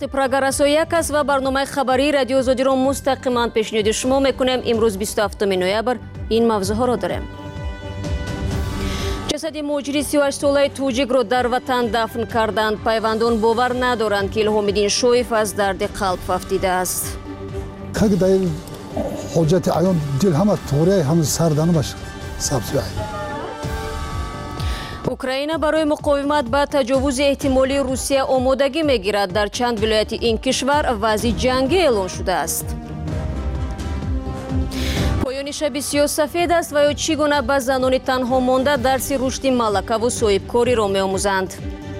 программа «Як аст» ва барномаи хабарии радио Озодиро мустақиман пешниҳоди шумо мекунем. Имрӯз 27 ноябр ин мавзӯъҳоро дорем. ҷасади муҳоҷири 38-солаи тоҷикро дар ватан дафн карданд. Пайвандон бовар надоранд ки Илҳомиддин Шоев аз дарди қалб фафтидааст. ҳоҷати аён дил ҳама туғрияи ҳама сарданамаш сабзияй. Украина барои муқовимат ба таҷовузи эҳтимолии Русия омодагӣ мегирад. Дар чанд вилояти ин кишвар вазъи ҷангӣ эълон шудааст. поёни шаби сиёсафед аст ва ё чӣ гуна ба занони танҳо монда дарси рушди малакаву соҳибкориро меомӯзанд.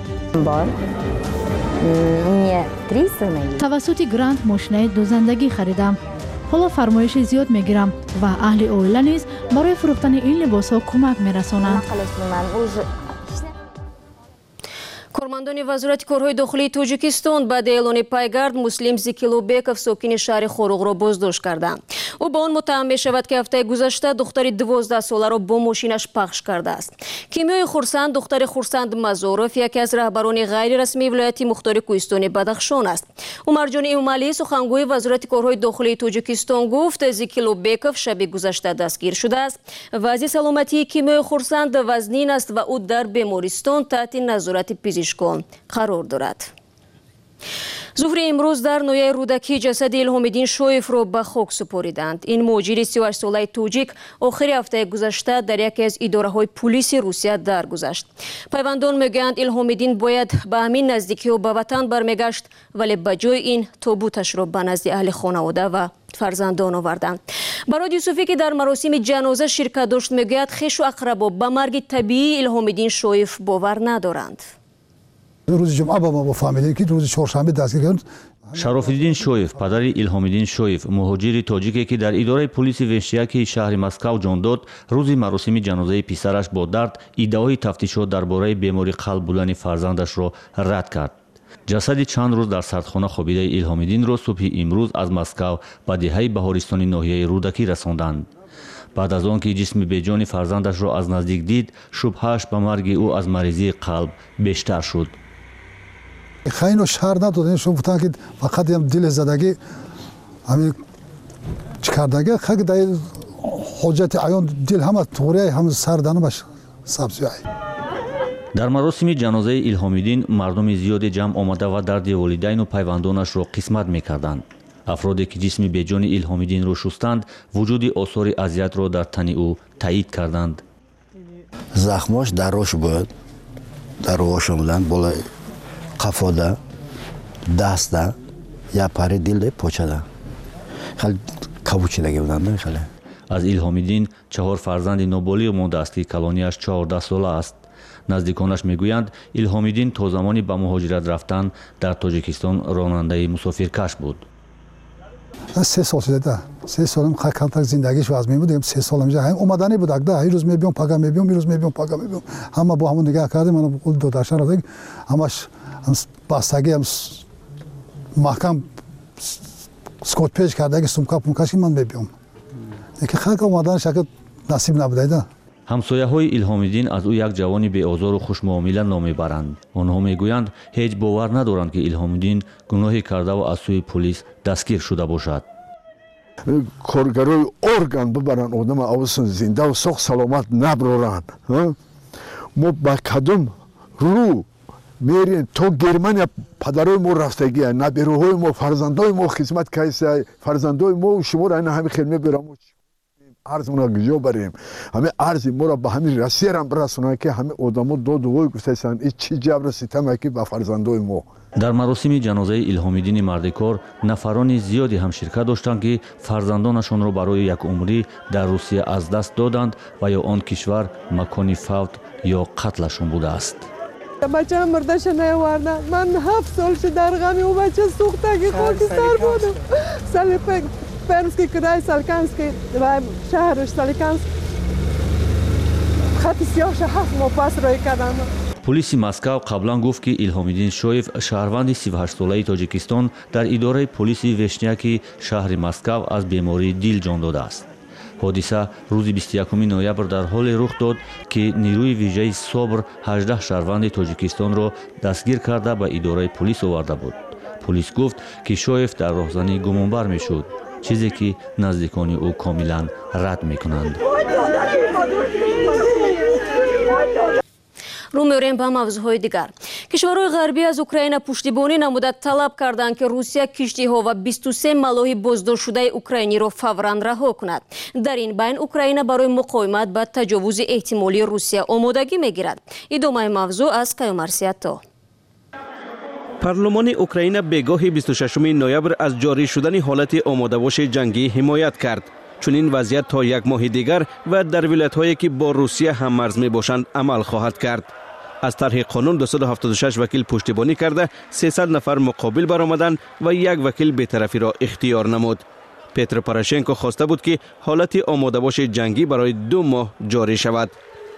тавассути гранд мошинаи дузандагӣ харидам. ҳоло фармоиши зиёд мегирам ва аҳли оила низ барои фурӯхтани ин либосҳо кӯмак мерасонанд. кормандони вазорати корҳои дохилии тоҷикистон баъди эълони пайгард Муслим Зикилобеков сокини шаҳри Хоруғро боздошт карданд. ӯ ба он муттаҳам мешавад ки ҳафтаи гузашта духтари 12-соларо бо мошинаш пахш кардааст. Кимиёи Хурсанд духтари Хурсанд Мазоров яке аз раҳбарони ғайрирасмии вилояти Мухтори Кӯҳистони Бадахшон аст. Умарҷони Эмомалӣ сухангӯи вазорати корҳои дохилии Тоҷикистон гуфт Зикилобеков шаби гузашта дастгир шудааст. вазъи саломатии Кимиёи Хурсанд вазнин аст ва ӯ дар бемористон таҳти назорати пизишкон қарор дорад. зуҳри имрӯз дар ноҳияи Рӯдакӣ ҷасади Илҳомиддин Шоевро ба хок супориданд. ин муҳоҷири 38-солаи тоҷик охири ҳафтаи гузашта дар яке аз идораҳои пулиси Русия даргузашт. Пайвандон мегӯянд Илҳомиддин бояд ба ҳамин наздикиҳо ба ватан бармегашт, вале ба ҷои ин тобуташро ба назди аҳли хонавода ва фарзандон оварданд. Барод Юсуфӣ ки дар маросими ҷаноза ширкат дошт мегӯяд хешу ақрабо ба марги табиии Илҳомиддин Шоев бовар надоранд. рӯзи ҷумъа ба мо фаҳмидем ки рӯзи чоршанбе дастгир карданд. Шарофиддин Шоев падари Илҳомиддин Шоев муҳоҷири тоҷике ки дар идораи полиси веҳшиякии шаҳри Москав ҷон дод рӯзи маросими ҷанозаи писараш бо дард иддаои тафтишот дар бораи бемории қалб будани фарзандашро рад кард. ҷасади чанд рӯз дар сардхона хобидаи Илҳомиддинро субҳи имрӯз аз Москав ба деҳаи баҳористони ноҳияи Рӯдакӣ расонданд. баъд аз он ки ҷисми беҷони фарзандашро аз наздик дид, шубҳааш ба марги ӯ аз маризии қалб бештар шуд. хайно шаҳр надодем шумо гуфтанд ки фақат дили задагӣ ҳамин чӣ кардагӣ хак дар ҳоҷати аён дил ҳама туғрияи ҳама сарданамаш сабзияй. дар маросими ҷанозаи Илҳомиддин мардуми зиёде ҷамъ омада ва дарди волидайну пайвандонашро қисмат мекарданд. афроде ки ҷисми беҷони Илҳомиддинро шустанд вуҷуди осори азиятро дар тани ӯ таъид карданд. захмош дар рош буд, дар рош омаданд бола қафода, даста, я пари дилда почада. хеле кавучидаги буданд хеле. аз Илҳомиддин 4 фарзанди ноболиғ мондааст ки калонияш 14 сола аст. наздиконаш мегӯянд Илҳомиддин то замони ба муҳоҷират рафтан дар Тоҷикистон ронандаи мусофиркаш буд. 3 сол шуда 3 солам калтак зиндагиш ваз мебудем 3 сол инҷа омадани будак да ин рӯз мебиём пага мебиём ин рӯз мебиём пага мебиём ҳама бо ҳамон нигаҳ кардем мана қул додашан радаг ҳамаш бастаги маҳкам скот печ кардаги сумка пумкаши ман мебиём яке хак омадан шакл насиб набудайда. ҳамсояҳои Илҳомиддин аз ӯ як ҷавони беозору хушмуомила ном мебаранд. онҳо мегӯянд ҳеҷ бовар надоранд ки Илҳомиддин гуноҳе кардаву аз сӯи полис дастгир шуда бошад. коргарои орган бибаранд одама авсон зиндаву соғ саломат наброранд. мо ба кадом рӯ мерем то Германия падарои мо рафтагия набироҳои мо фарзандои мо хизмат кайса фарзандои мо шуморо айна ҳамин хел меберам арзмона гуҷо барем ҳамин арзи моро ба ҳамин Россиярам расонанд ки ҳамин одамо додувой гуфтаанд ин чӣ ҷабру ситаме ки ба фарзандои мо. дар маросими ҷанозаи Илҳомиддини мардикор нафарони зиёде ҳам ширкат доштанд ки фарзандонашонро барои якумрӣ дар Русия аз даст доданд ва ё он кишвар макони фавт ё қатлашон будааст. бачаам мурдаша наоварданд. ман 7 сол шуд дар ғами ӯ бача сӯхтаги хокистар будам. сали Пермский край, Соликамский рай, шаҳр Соликамск. хати сиёҳша 7 моҳ пас рой кардам. полиси Москав қаблан гуфт ки Илҳомиддин Шоев шаҳрванди 38-солаи Тоҷикистон дар идораи полиси веҳшиякии шаҳри Москав аз бемории дил ҷон додааст. ҳодиса рӯзи 21 ноябр дар ҳоле рух дод ки нирӯи виҷаи СОБР 18 шаҳрванди Тоҷикистонро дастгир карда ба идораи полис оварда буд. پلیس گفت که شویف در راهزنی گمانبر میشد، چیزی که نزدیکان او کاملا رد میکنند. رو می‌آوریم به موضوعهای دیگر. کشورهای غربی از اوکراین پشتیبانی نموده طلب کردند که روسیه کشتی‌ها و 23 ملاح بازداشت شده اوکراینی را فوراً رها کند. در این بین اوکراین برای مقاومت با تجاوز احتمالی روسیه آمادگی می‌گیرد. ادامه موضوع از کیومرسیاتو. پارلمان اوکراین بگاه 26 نوامبر از جاری شدن حالت آماده‌باش جنگی حمایت کرد. چون این وضعیت تا یک ماه دیگر و در ولایت‌هایی که با روسیه هم مرز می‌باشند عمل خواهد کرد. از طرح قانون 276 وکیل پشتیبانی کرده 300 نفر مقابل برآمدند و یک وکیل بی‌طرفی را اختیار نمود. پتر پوراشنکو خواسته بود که حالت آماده‌باش جنگی برای 2 ماه جاری شود.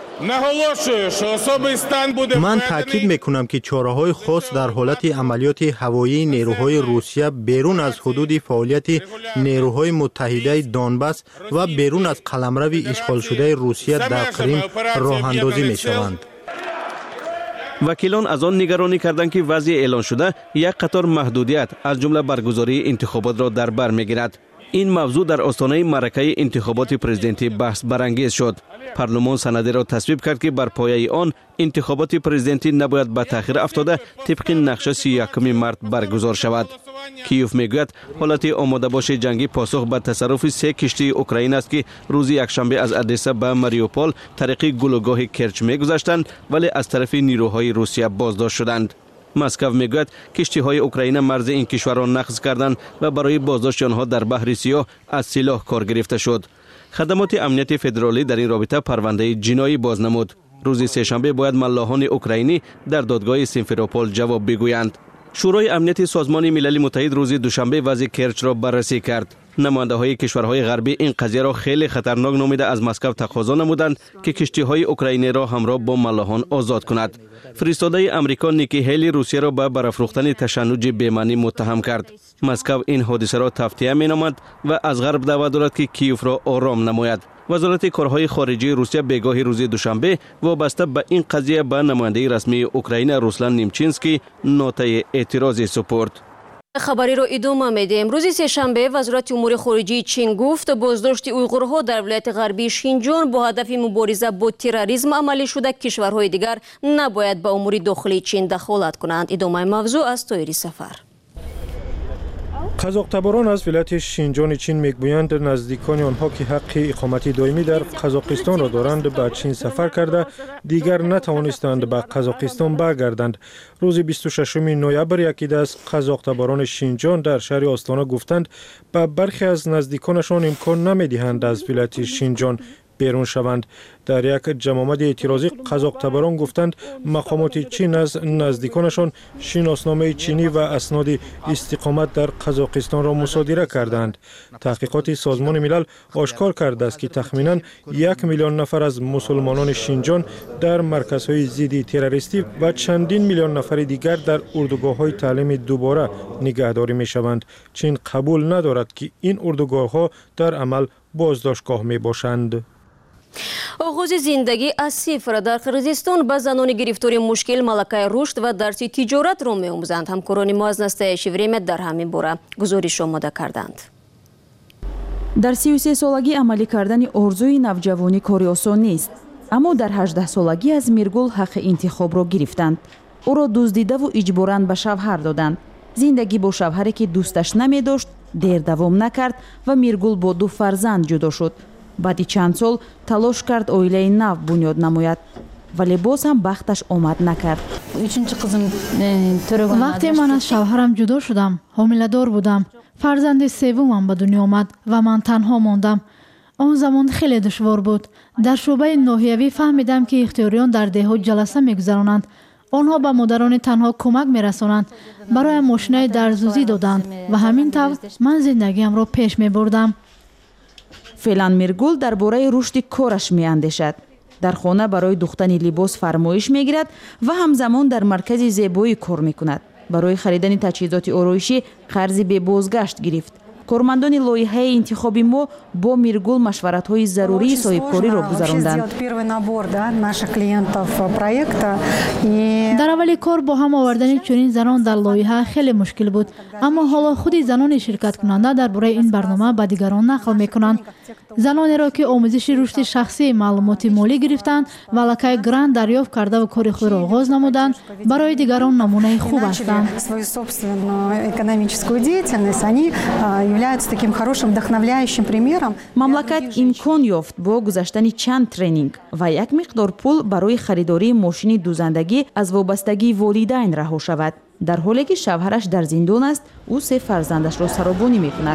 من تاکید میکنم که چاره‌های خاص در حالت عملیات هوایی نیروهای روسیه بیرون از حدود فعالیت نیروهای متحده دونباس و بیرون از قلمرو اشغال شده روسیه در کریم راه اندازی میشوند. وکیلان از آن نگرانی کردند که وضع اعلان شده یک قطار محدودیت از جمله برگزاری انتخابات را در بر میگیرد. این موضوع در آستانه معرکه انتخابات پرزیدنتی بحث برانگیز شد. پارلمان سندی را تصویب کرد که بر پایه آن انتخابات پرزیدنتی نباید به تأخیر افتاده طبق نقشه 31 مارس برگزار شود. کیوف میگوید حالت آماده‌باش جنگی پاسخ به تصرف 3 کشتی اوکراین است که روز یکشنبه از ادسا به ماریوپول طریق گلوگاه کرچ میگذشتند ولی از طرف نیروهای روسیه بازداشت شدند. مسکو میگوید کشتی‌های اوکراین مرز این کشور را نقض کردند و برای بازداشت آنها در بحر سیاه از سلاح کار گرفته شد. خدمات امنیت فدرالی در این رابطه پرونده جنایی باز نمود. روز سه‌شنبه باید ملاحان اوکراینی در دادگاه سیمفروپول جواب بگویند. شورای امنیت سازمان ملل متحد روز دوشنبه وضع کرچ را بررسی کرد. نماینده‌های کشورهای غربی این قضیه را خیلی خطرناک نامیده از مسکو تقاضا نمودند که کشتی‌های اوکراینی را همراه با ملاحان آزاد کند. فرستاده آمریکا نیکی هیلی روسیه را به برافروختن تشنج بی‌معنی متهم کرد. مسکو این حادثه را تفتیه می‌نامد و از غرب دعوت دارد که کیف را آرام نماید. وزارت کارهای خارجه روسیه بگاه روز دوشنبه وابسته به این قضیه به نماینده رسمی اوکراین روسلان نیمچینسکی نوتای اعتراضی سپرد. خبری را ادامه میدیم. روز سه‌شنبه وزارت امور خارجه چین گفت بازداشت اویغورها در ولایت غربی شینجان با هدف مبارزه با تروریسم عملی شده. کشورهای دیگر نباید به امور داخلی چین دخالت کنند. ادامه موضوع از طاهری سفر. قزاق‌تباران از ولایت شینجان چین میگویند نزدیکان آنها که حق اقامت دائمی در قزاقستان را دارند به چین سفر کرده دیگر نتوانستند به قزاقستان برگردند. روز 26 نوامبر یکی از قزاق‌تباران شینجان در شهر آستانا گفتند به برخی از نزدیکانشان امکان نمیدهند از ولایت شینجان بیرون شوند. در یک جمع‌آمد اعتراضی قزاق‌تباران گفتند مقامات چین از نزدیکانشان شناسنامه چینی و اسناد استقامت در قزاقستان را مصادره کردند. تحقیقات سازمان ملل آشکار کرده است که تخمیناً 1 میلیون نفر از مسلمانان شینجان در مرکزهای ضد تروریستی و چندین میلیون نفر دیگر در اردوگاه‌های تعلیم دوباره نگهداری می‌شوند. چین قبول ندارد که این اردوگاه‌ها در عمل بازداشتگاه می‌باشند. آغاز زندگی از صفر در قرقیزستان به زنان گرفتار مشکل ملکه رشد و درس تجارت را می‌آموزند. همکاران ما از نستایش وریم در همین باره گزارش آماده کردند. در 33 سالگی عملی کردن آرزوی نوجوانی کاری آسان نیست، اما در 18 سالگی از میرگل حق انتخاب را گرفتند. او را دزدیده و اجباراً به شوهر دادند. زندگی با شوهری که دوستش نمی داشت دیر دوام نکرد و میرگل با 2 فرزند جدا شد. بعد چند سال تلاش کرد اویله نو بنیاد نماید، ولی باز هم بختش آمد نکرد. وقتی من از شوهرم جدا شدم حامله‌دار بودم. فرزند سومم به دنیا آمد و من تنها ماندم. آن زمان خیلی دشوار بود. در شعبه ناحیوی فهمیدم که اختیاریان در دهات جلسه می‌گذرانند. آنها به مادران تنها کمک می‌رسانند. برای ماشینای درزوزی دادند و همین طور من زندگیم را پیش می‌بردم. فعلا میرگل درباره رشد کارش می‌اندیشد. در خانه برای دوختن لباس فرمایش می‌گیرد و همزمان در مرکز زیبایی کار می‌کند. برای خریدن تجهیزات آرایشی قرضی به بازگشت گرفت. کارمندان لایحه انتخابی ما با میرگل مشورت‌های ضروری صاحبکاری را گذراندند. در اول کار با هم آوردن چنین زنان در لایحه خیلی مشکل بود، اما حالا خود زنان شرکت کننده درباره این برنامه به دیگران نقل میکنند. زنانی را که آموزش رشد شخصی معلومات مالی گرفتند و لکه گرانت دریافت کرده و کار خود را آغاز نمودند، برای دیگران نمونه خوب هستند. مملکت امکان یافت با گذاشتن چند ترینینگ و یک مقدار پول برای خریداری ماشین دوزندگی از وابستگی والدین رها شود. در حالی که شوهرش در زندان است، او 3 فرزندش را سرابانی میکند.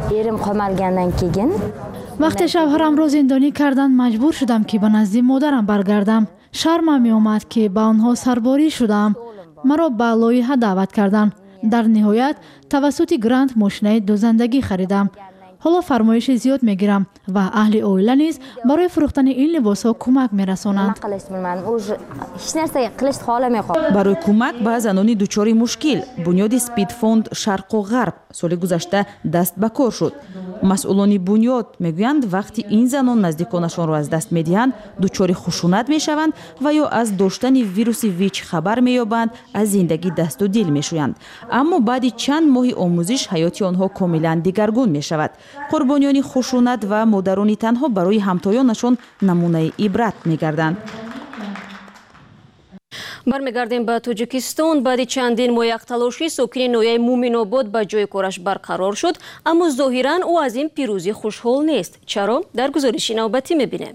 وقتی شوهرم را زندانی کردند مجبور شدم که به نزد مادرم برگردم. شرمم می آمد که به آنها سرباری شدم. مرا به لایحه دعوت کردند. در نهایت توسط گرانت ماشین دوزندگی خریدم. حالا فرمایش زیاد میگیرم و اهل عائله نیز برای فروختن این لباس ها کمک میرسانند. برای کمک به زنان دچار مشکل، بنیاد سپید فوند شرق و غرب سال گذشته دست به کار شد. مسئولان بنیاد میگویند وقتی این زنان نزدیکانشان را از دست میدهند دچار خشونت میشوند و یا از داشتن ویروس ویچ خبر مییابند، از زندگی دست و دل میشویند. اما بعد چند ماه آموزش حیات آنها کاملا دیگرگون میشود. قربانیان خشونت و مادران تنها برای همتایانشان نمونه عبرت میگردند. برمیگردیم به تاجیکستان. بعد چندین ماه یک تلاشی ساکن نویه مومن‌آباد به جای کارش برقرار شد، اما ظاهراً او از این پیروزی خوشحال نیست. چرا؟ در گزارش نوبتی میبینیم.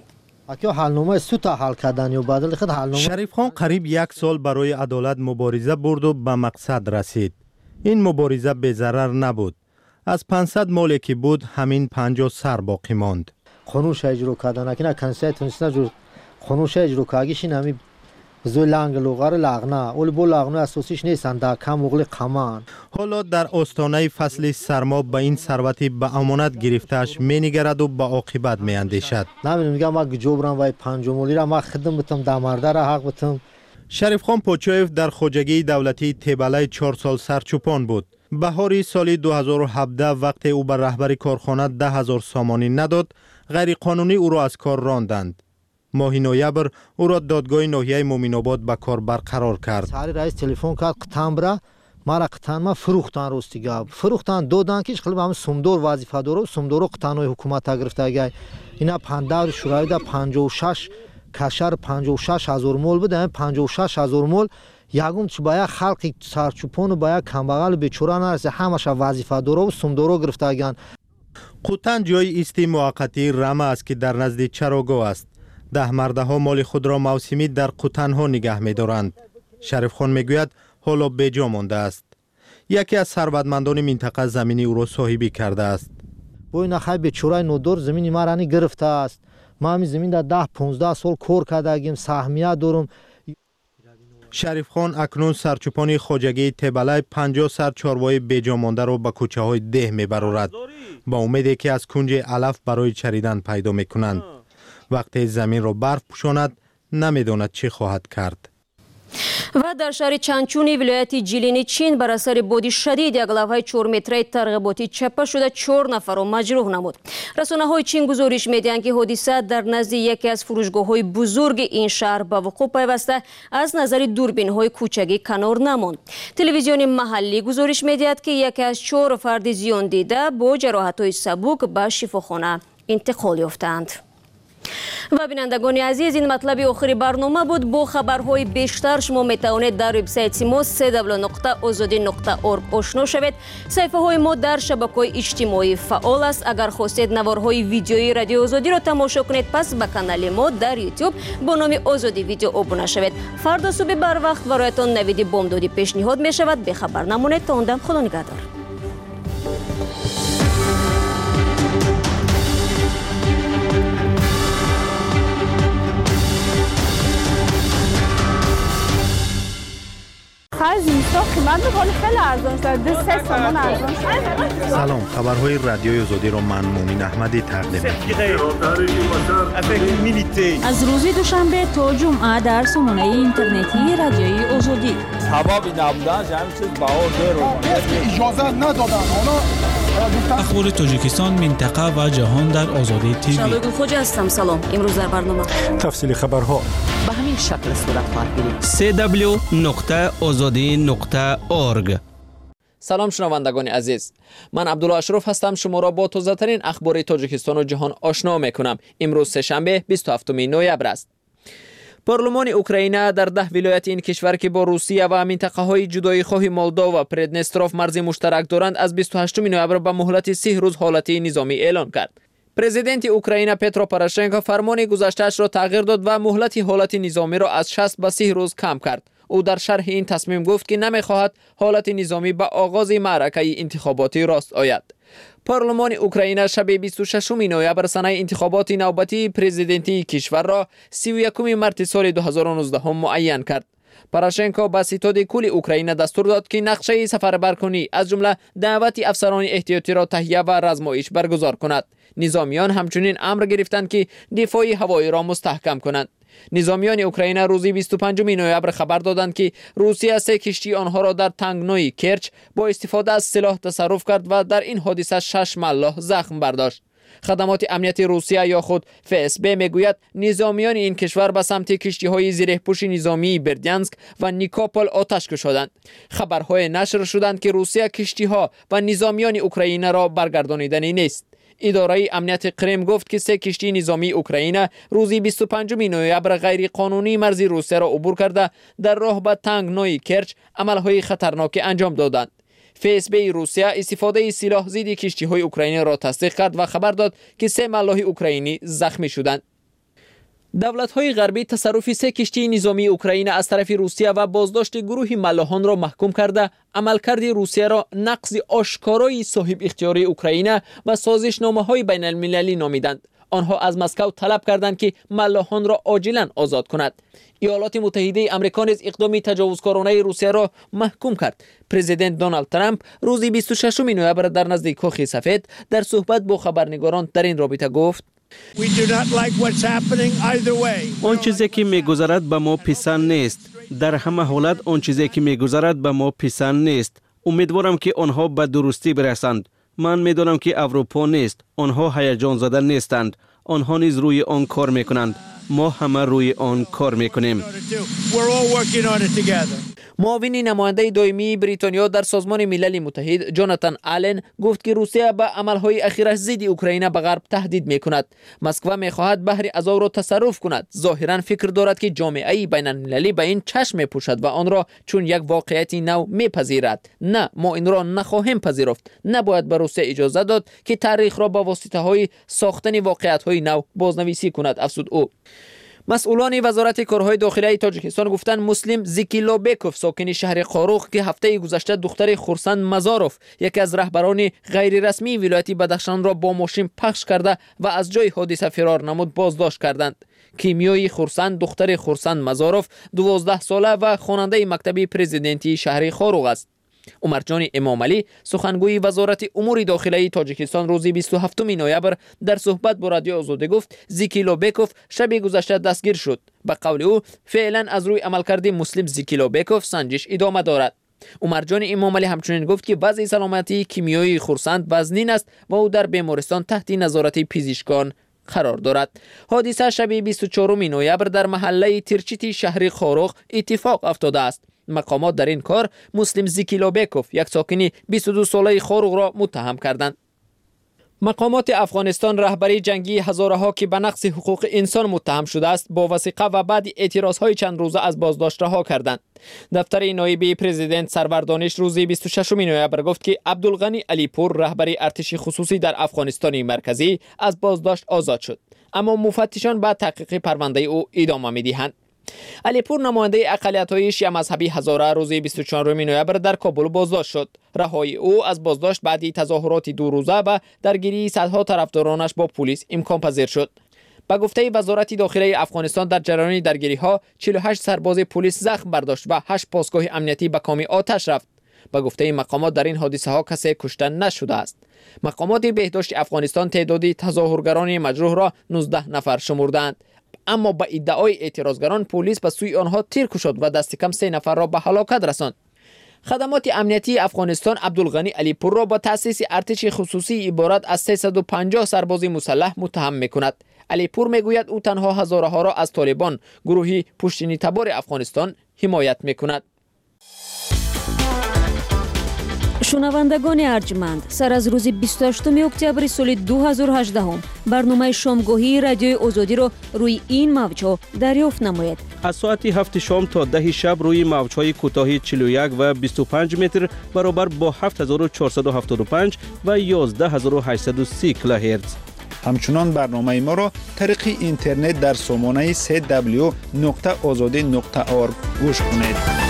شریف خان قریب 1 سال برای عدالت مبارزه برد و به مقصد رسید. این مبارزه به ضرر نبود. از 500 مالی که بود همین 50 سر باقی ماند. قانونش اجرا کردن اکنه کنستیتوشن جو قانونش اجرا کاگیش نمی زوی لنگ لوغار لغنا اول بو لغنا اساسیش نیستن در کم اغل قمان. حالا در آستانه فصل سرما به این ثروت به امانت گرفتهش مینگرد و به عاقبت میاندیشد. نمیدونم میگم ما جبران وای 5 مالی را ما خدمت بتم در مرده را حق بتم. شریف خان پوچویف در خوجگی دولتی تبله 4 سال سرچوپان بود. بهاری سال 2017 وقتی او بر رهبری کارخانه 10,000 سامانی نداد، غیر قانونی او را از کار راندند. ماه نوامبر او را دادگاه ناحیه مومن‌آباد به کار برقرار کرد. ساری رئیس تلفن کرد قطعاً برا مرا قطعاً ما فروختن روستیگا فروختن دادن که خیلی هم سومدار وظیفه داره سومدار قطعاً حکومت گرفته اینا 15 شورای ده 56 کشور 56,000 مول بوده. 56,000 مول یگم چه باید خلق سرچوپان و باید کمبغل بیچاره نرسه همش وظیفه داره و سومدارو گرفته اگن. قطعاً جای ایستی موقتی رمه است که در نزد چراگاه است. 10 مرده ها مال خود را موسمی در قطن ها نگه می دارند. شریف خان می گوید حالا بیجا مانده است. یکی از ثروتمندان منطقه زمینی او را صاحبی کرده است. بوی نخای بیچاره نودار زمینی مرانی گرفته است. ما همین زمین در 10-15 سال کار کردیم، سهمیه دارم. شریف خان اکنون سرچوپان خوجگی تبله 50 سر چاروای بیجا مانده را به کوچه های ده می برارد با امیدی که از کنج علف برای چریدن پیدا می کنند. وقتی زمین را برف پوشاند نمیداند چه خواهد کرد. و در شهر چنچونی ولایت جیلینی چین بر اثر بادی شدید یک لوحه 4 متری ترغیباتی چپه شده 4 نفر را مجروح نمود. رسانه‌های چین گزارش می‌دهند که حادثه در نزد یکی از فروشگاه‌های بزرگ این شهر به وقوع پیوسته از نظر دوربین‌های کوچکی کنار نماند. تلویزیون محلی گزارش می‌دهد که یکی از 4 فرد زیان دیده با جراحت‌های سبک به شفاخانه انتقال یافتند. و بینندگان عزیز این مطلب آخری برنامه بود. با خبرهای بیشتر شما میتوانید در وبسایت ما www.azadi.org آشنا شوید. صفحه های ما در شبکه‌های اجتماعی فعال است. اگر خواستید نوارهای ویدیویی رادیو آزادی را تماشا کنید پس به کانال ما در یوتیوب با نام آزادی ویدیو ابونه شوید. فردا صبح بر وقت برایتان نوید بامدادی پیشنهاد می شود. به خبر نمانید. تا اون دم خدا نگهدار. سلام، خبرهای رادیوی آزادی را من مومن احمدی تقدیم می‌کنم. از روز دوشنبه تا جمعه در سامانه اینترنتی رادیوی آزادی. سببی نبودن همین چیز بهار رو اجازه ندادن. اخبار تاجیکستان، منطقه و جهان در آزادی تیوی. شادگل خوجا هستم. سلام. امروز در برنامه تفصیل خبرها به همین شکل صورت خواهد گرفت. www.azadi.org. سلام شنوندگان عزیز، من عبدالله اشرف هستم. شما را با تازه ترین اخبار تاجیکستان و جهان آشنا میکنم. امروز سه‌شنبه 27 نوامبر است. پارلمان اوکراین در 10 ولایت این کشور که با روسیه و منطقه های جدایی خواه مولدو و پردنستروف مرز مشترک دارند از 28 نوامبر به مهلت 3 روز حالت نظامی اعلان کرد. پرزیدنت اوکراین پترو پوروشنکو فرمان گذشته‌اش را تغییر داد و مهلت حالت نظامی را از 60 به 30 روز کم کرد. او در شرح این تصمیم گفت که نمی‌خواهد حالت نظامی به آغاز معرکه انتخاباتی راست آید. پارلمان اوکراین شب 26 نوامبر سنه انتخابات نوبتی پرزیدنتی کشور را 31 مارس سال 2019 معین کرد. پوروشنکو به ستاد کل اوکراین دستور داد که نقشه سفربرکنی از جمله دعوت افسران احتیاطی را تهیه و رزمایش برگزار کند. نظامیان همچنین امر گرفتند که دفاع هوایی را مستحکم کنند. نظامیان اوکراین روز 25 نوامبر خبر دادند که روسیه 3 کشتی آنها را در تنگنای کرچ با استفاده از سلاح تصرف کرد و در این حادثه 6 ملاح زخم برداشت. خدمات امنیتی روسیه یا خود FSB میگوید نظامیان این کشور به سمت کشتی‌های زیرپوش نظامی بردینسک و نیکوپل آتش کشیدند. خبرهای نشر شدند که روسیه کشتی‌ها و نظامیان اوکراین را برگردانیدنی نیست. اداره امنیت کرم گفت که 3 کشتی نظامی اوکراین روز 25 نوامبر غیر قانونی مرز روسیه را عبور کرده در راه به تنگنای کرچ عملهای خطرناک انجام دادند. FSB روسیه استفاده سلاح ضد کشتی‌های اوکراینی را تصدیق کرد و خبر داد که 3 ملاح اوکراینی زخمی شدند. دولت‌های غربی تصرف 3 کشتی نظامی اوکراین از طرف روسیه و بازداشت گروه ملاحان را محکوم کرده عملکرد روسیه را نقض آشکارای صاحب اختیاری اوکراین و سازشنامه‌های بین المللی نامیدند. آنها از مسکو طلب کردند که ملاحان را عاجلاً آزاد کند. ایالات متحده آمریکا نیز اقدام تجاوزکارانه روسیه را محکوم کرد. پرزیدنت دونالد ترامپ روز 26 نوامبر در نزد کاخ سفید در صحبت با خبرنگاران در این رابطه گفت: آن چیزی که می‌گذرد به ما پسند نیست. در همه حالت آن چیزی که می‌گذرد به ما پسند نیست. امیدوارم که آنها به درستی برسند. من می‌دانم که اروپا نیست. آنها هیجان زده نیستند. آنها نیز روی آن کار می‌کنند. ما همه روی آن کار می‌کنیم. معاون نماینده دائمی بریتانیا در سازمان ملل متحد جاناتان آلن گفت که روسیه به عملهای اخیرش ضد اوکراین به غرب تهدید می‌کند. مسکو می‌خواهد بحر ازاو را تصرف کند. ظاهراً فکر دارد که جامعه بین‌المللی به این چشم می‌پوشد و آن را چون یک واقعیت نو می‌پذیرد. نه، ما این را نخواهیم پذیرفت. نباید به روسیه اجازه داد که تاریخ را با واسطه‌های ساختن واقعیت‌های نو بازنویسی کند، افزود او. مسئولان وزارت کارهای داخلی تاجیکستان گفتند مسلم زیکیلوبکوف ساکن شهر قاروخ که هفته گذشته دختر خورسند مزاروف یکی از رهبران غیر رسمی ولایت بدخشان را با ماشین پخش کرده و از جای حادثه فرار نمود بازداشت کردند. کیمیایی خورسند دختر خورسند مزاروف 12 ساله و خواننده مکتب پرزیدنتی شهر قاروخ است. عمرجان امامعلی سخنگوی وزارت امور داخلی تاجیکستان روز 27 نوامبر در صحبت با رادیو آزادی گفت زیکیلوبکوف شب گذشته دستگیر شد. به قول او فعلا از روی عملکرد مسلم زیکیلوبکوف سنجش ادامه دارد. عمرجان امامعلی همچنین گفت که وضع سلامتی کیمیایی خورسند وزنین است و او در بیمارستان تحت نظارت پزشکان قرار دارد. حادثه شب 24 نوامبر در محله ترچیتی شهر قاروخ اتفاق افتاده است. مقامات در این کار مسلم زیکیلوبکوف یک ساکن 22 ساله قاروخ را متهم کردند. مقامات افغانستان رهبری جنگی هزارها که به نقض حقوق انسان متهم شده است با وثیقه و بعد اعتراضهای چند روزه از بازداشت رها کردند. دفتر نایب پرزیدنت سرور دانش روز 26 نوامبر گفت که عبدالغنی علیپور رهبری ارتش خصوصی در افغانستان مرکزی از بازداشت آزاد شد، اما مفتشان به تحقیق پرونده او ادامه می‌دهند. علیپور نماینده اقلیت‌های شیعه مذهبی هزاره روز 24 نوامبر در کابل بازداشت شد. رهایی او از بازداشت بعد تظاهرات 2 روزه و درگیری صدها طرفدارانش با پلیس امکان پذیر شد. به گفته وزارت داخلی افغانستان در جریان درگیری‌ها 48 سرباز پلیس زخم برداشت و 8 پاسگاه امنیتی به کام آتش رفت. به گفته مقامات در این حادثه‌ها کسی کشته نشده است. مقامات بهداشت افغانستان تعداد تظاهرگران مجروح را 19 نفر شمردند. اما با ادعای اعتراضگران پلیس به سوی آنها تیر کشید و دست کم 3 نفر را به هلاکت رساند. خدمات امنیتی افغانستان عبدالغنی علیپور را با تأسیس ارتش خصوصی عبارت از 350 سرباز مسلح متهم می‌کند. علیپور میگوید او تنها هزارها را از طالبان، گروهی پشتینی تبار افغانستان، حمایت می‌کند. شنوندگان ارجمند، سر از روز 28 اکتبر سال 2018 برنامه شامگاهی رادیوی آزادی را روی این موج‌ها دریافت نمایید. از ساعت 7 شام تا 10 شب روی موج‌های کوتاه 41 و 25 متر برابر با 7475 و 11830 کیلوهرتز. همچنان برنامه ما را طریق اینترنت در سامانه www.azadi.org گوش کنید.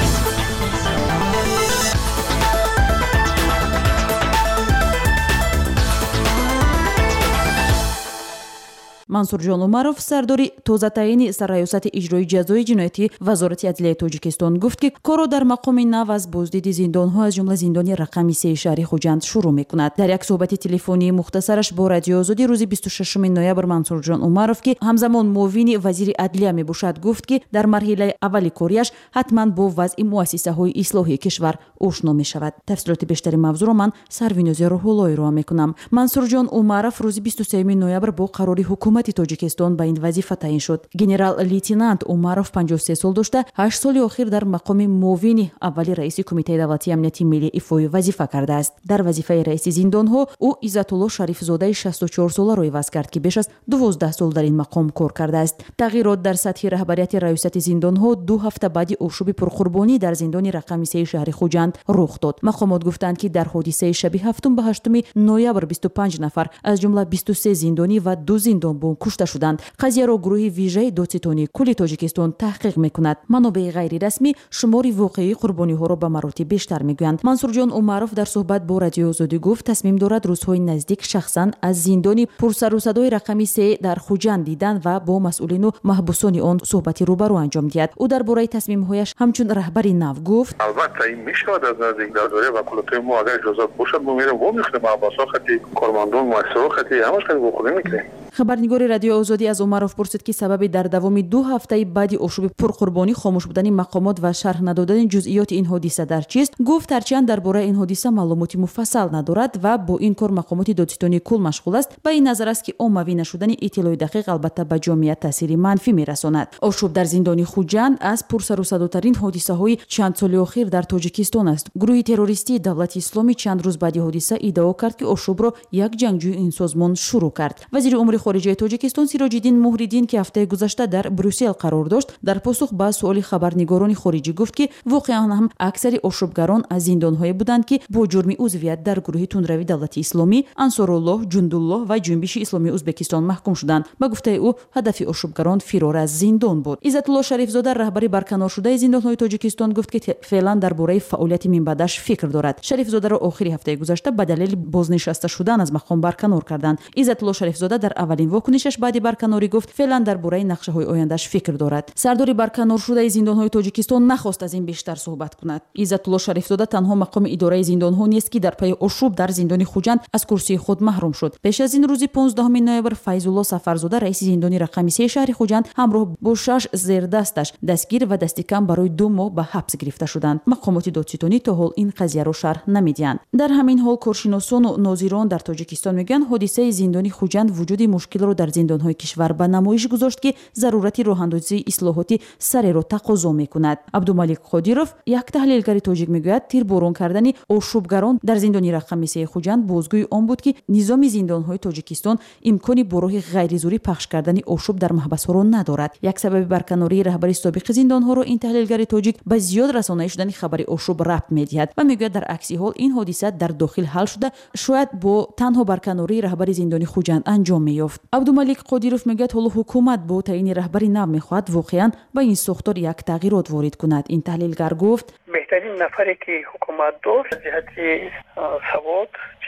мансурҷон умаров сардори тозатаини сарраёсати иҷрои ҷазои ҷиноятӣ вазорати адлияи тоҷикистон гуфт ки корро дар мақоми нав аз боздиди зиндонҳо аз ҷумла зиндони рақами 3 шаҳри хуҷанд шурӯъ мекунад. дар як суҳбати телефонии мухтасараш бо радиои озодӣ рӯзи 26 ноябр мансурҷон умаров ки ҳамзамон муовини вазири адлия мебошад гуфт ки дар марҳилаи аввали корияш ҳатман бо вазъи муассисаҳои ислоҳии кишвар ошно мешавад. тафсилоти бештари мавзӯъро ман сарвинози рӯҳуллоҳ ироа мекунам. мансурҷон умаров рӯзи 23 ноябр бо қарори ҳукумати тоҷикистон ба ин вазифа таъин шуд. генерал-лейтенант умаров 53 сол дошта 8 соли охир дар мақоми муовини аввали раиси кумитаи давлатии амнияти миллӣ ифои вазифа кардааст. дар вазифаи раиси зиндонҳо ӯ иззатулло шарифзодаи 64 соларо иваз кард ки беш аз 12 сол дар ин мақом кор кардааст. тағйирот дар сатҳи раҳбарияти раёсати зиндонҳо 2 ҳафта баъди ошӯби пурхурбонӣ дар зиндони рақами 3 шаҳри хуҷанд рух дод. мақомот гуфтанд ки дар ҳодисаи шаби 7 ба 8 ноябр 25 нафар аз ҷумла 23 зиндонӣ ва 2 зиндонбон кушта шуданд. қазияро гурӯҳи вижаи додситонии кулли тоҷикистон таҳқиқ мекунад. манобаи ғайрирасмӣ шумори воқеии қурбониҳоро ба маротиб бештар мегӯянд. мансурҷон умаров дар суҳбат бо радиои озодӣ гуфт тасмим дорад рӯзҳои наздик шахсан аз зиндони пурсарусадои рақами 3 дар хуҷанд дидан ва бо масъулину маҳбусони он суҳбати рӯбарӯ анҷом диҳад. ӯ дар бораи тасмимҳояш ҳамчун раҳбари нав гуфт: албатта ин мешавад аз наздик дардори ваколатои мо агар иҷозат бошад мо мерем вомехӯрем маҳбусо хати кормандон муассисаҳо хати ҳамаш хати вохӯрӣ мекунем. хабарнигори радиои озодӣ аз умаров пурсид ки сабаби дар давоми 2 ҳафтаи баъди ошӯби пурқурбонӣ хомӯш будани мақомот ва шарҳ надодани ҷузъиёти ин ҳодиса дар чист. гуфт ҳарчанд дар бораи ин ҳодиса маълумоти муфассал надорад ва бо ин кор мақомоти додситонии кул машғул аст, ба ин назар аст ки оммавӣ нашудани иттилои дақиқ албатта ба ҷомеа таъсири манфӣ мерасонад. ошӯб дар зиндони хуҷанд аз пурсарусадотарин ҳодисаҳои чандсоли охир дар тоҷикистон аст. гурӯҳи террористии давлати исломӣ чанд рӯз баъди ҳодиса иддао кард ки ошӯбро як ҷангҷӯи ин созмон шурӯъ кард. вазири умури хориҷаи тоҷикистон сироҷиддин муҳриддин ки ҳафтаи гузашта дар брюссел қарор дошт, дар посух ба суоли хабарнигорони хориҷӣ гуфт ки воқеан ҳам аксари ошӯбгарон аз зиндонҳое буданд ки бо ҷурми узвият дар гурӯҳи тунравии давлати исломӣ, ансоруллоҳ, ҷундуллоҳ ва ҷунбиши исломии ӯзбекистон маҳкум шуданд. ба гуфтаи ӯ ҳадафи ошӯбгарон фирор аз зиндон буд. иззатулло шарифзода раҳбари барканоршудаи зиндонҳои тоҷикистон гуфт ки феълан дар бораи фаъолияти минбаъдаш фикр дорад. шарифзодаро охири ҳафтаи гузашта ба далели бознишаста шудан аз мақом барканор карданд. иззатулло шарифзода дар аввалин вокунишаш баъди барканорӣ гуфт феълан дар бораи нақшаҳои ояндааш фикр дорад. сардори барканоршудаи зиндонҳои тоҷикистон нахост аз ин бештар суҳбат кунад. иззатулло шарифзода танҳо мақоми идораи зиндонҳо нест ки дар пайи ошӯб дар зиндони хуҷанд аз курсии худ маҳрум шуд. пеш аз ин рӯзи 15 ноябр файзулло сафарзода раиси зиндони рақами 3 шаҳри хуҷанд ҳамроҳ бо 6 зердасташ дастгир ва дастикам барои 2 моҳ ба ҳабс гирифта шуданд. мақомоти додситонӣ то ҳол ин қазияро шарҳ намедиҳанд. дар ҳамин ҳол коршиносону нозирон дар тоҷикистон мегӯянд ҳодисаи зиндони хуҷанд вуҷуди мушкилро дар зиндонҳои кишвар ба намоиш гузошт ки зарурати роҳандозии ислоҳоти сареро тақозо мекунад. абдумалик қодиров як таҳлилгари тоҷик мегӯяд тирборон кардани ошӯбгарон дар зиндони рақами 3 хуҷанд бозгӯи он буд ки низоми зиндонҳои тоҷикистон имкони бо роҳи ғайризурӣ пахш кардани ошӯб дар маҳбасҳоро надорад. як сабаби барканории раҳбари собиқи зиндонҳоро ин таҳлилгари тоҷик ба зиёд расонаӣ шудани хабари ошӯб рабт медиҳад ва мегӯяд дар акси ҳол ин ҳодиса дар дохил ҳал шуда шояд бо танҳо барканории раҳбари зиндони хуҷанд анҷом меёфт. абдумалик қодиров мегӯяд ҳоло ҳукумат бо таъини раҳбари нав мехоҳад воқеан ба ин сохтор як тағйирот ворид кунад. ин таҳлилгар гуфт беҳтарин нафаре ки ҳукумат дошт ҷиҳати савод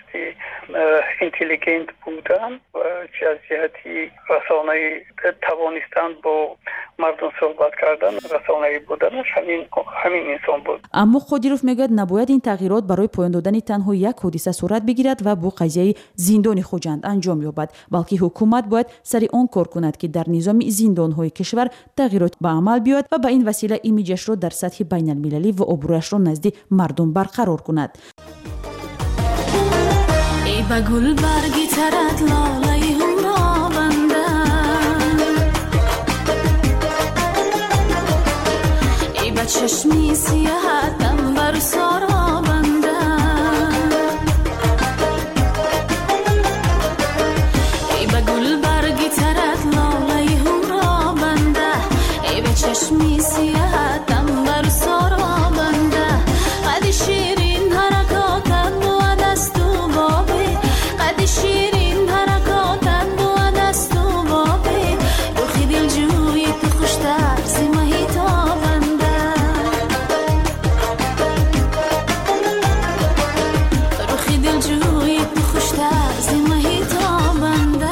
اینتلیگنت بودن و از جهتی رسانه‌ای توانستند با مردم صحبت کردن، رسانه‌ای بودنش همین انسان بود. اما قادیروف میگوید نباید این تغییرات برای پایان دادن تنها یک حادثه صورت بگیرد و با قضیه زندان خوجند انجام یابد، بلکه حکومت باید سر آن کار کند که در نظام زندان‌های کشور تغییرات به عمل بیاید و به این وسیله ایمیجش را در سطح بین المللی و ابرویش را نزد مردم برقرار کند. ای با گل برگی ترد لاله هم را بنده، ای با چشمی سیاحتم بر سارا بنده، ای با گل برگی ترد لاله هم را بنده، ای با چشمی سیاحتم بر سارا بنده، قد شیرین حرکاتم بود است و بابی، قد شیرین حرکاتم بود است و بابی، روخی دل جوی تو خوشتر زمهی تابنده، روخی دل جوی تو خوشتر زمهی تابنده.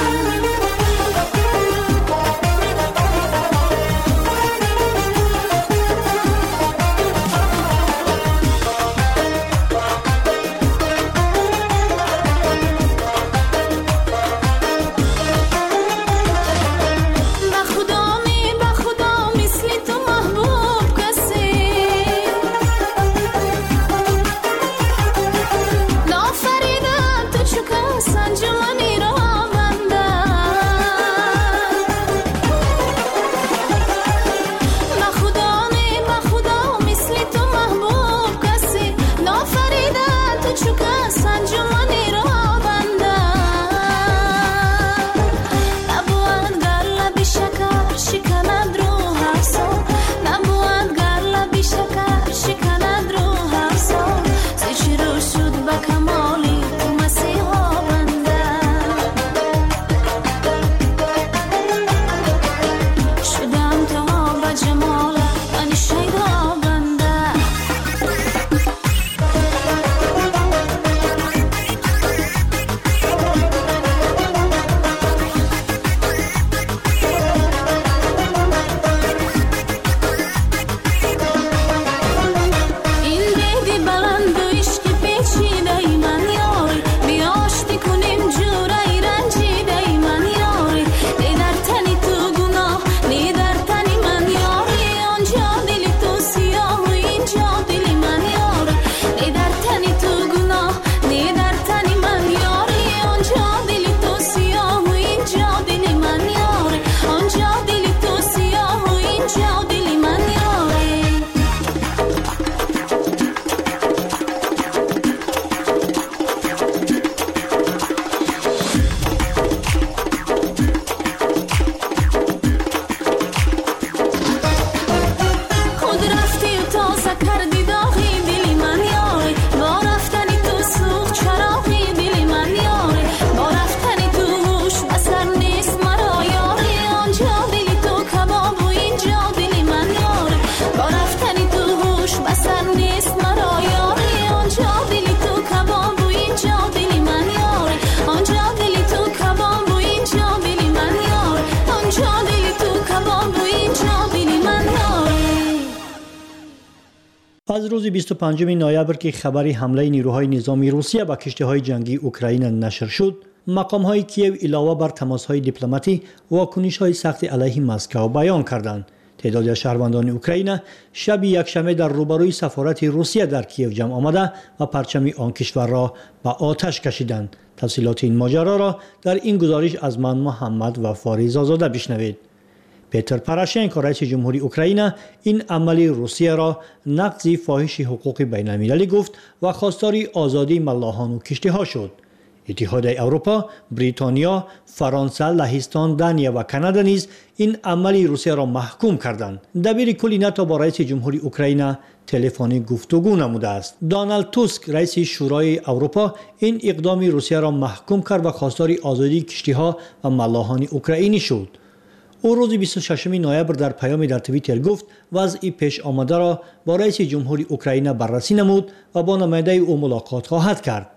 از روز 25 نوامبر که خبری حمله نیروهای نظامی روسیه به کشتی‌های جنگی اوکراین نشر شد، مقام‌های کیو علاوه بر تماس‌های دیپلماتی واکنش‌های سخت علیه مسکو بیان کردند. تعدادی از شهروندان اوکراین شب یکشنبه در روبروی سفارت روسیه در کیو جمع آمده و پرچم آن کشور را به آتش کشیدند. تفصیلات این ماجرا را در این گزارش از من محمد و فاریز آزاده بشنوید. پیتر پوراشنکو رئیس جمهوری اوکراین این عمل روسیه را نقض فاحش حقوق بین المللی گفت و خواستار آزادی ملاحان و کشتی‌ها شد. اتحادیه اروپا، بریتانیا، فرانسه، لهستان، دانیا و کانادا نیز این عمل روسیه را محکوم کردند. دبیر کل ناتو با رئیس جمهوری اوکراین تلفنی گفتگو نموده است. دونالد توسک رئیس شورای اروپا این اقدام روسیه را محکوم کرد و خواستار آزادی کشتی‌ها و ملاحان اوکراینی شد. او روز 26 نوامبر در پیامی در توییتر گفت وضع پیش آمده را با رئیس جمهوری اوکراین بررسی نمود و با نماینده او ملاقات خواهد کرد.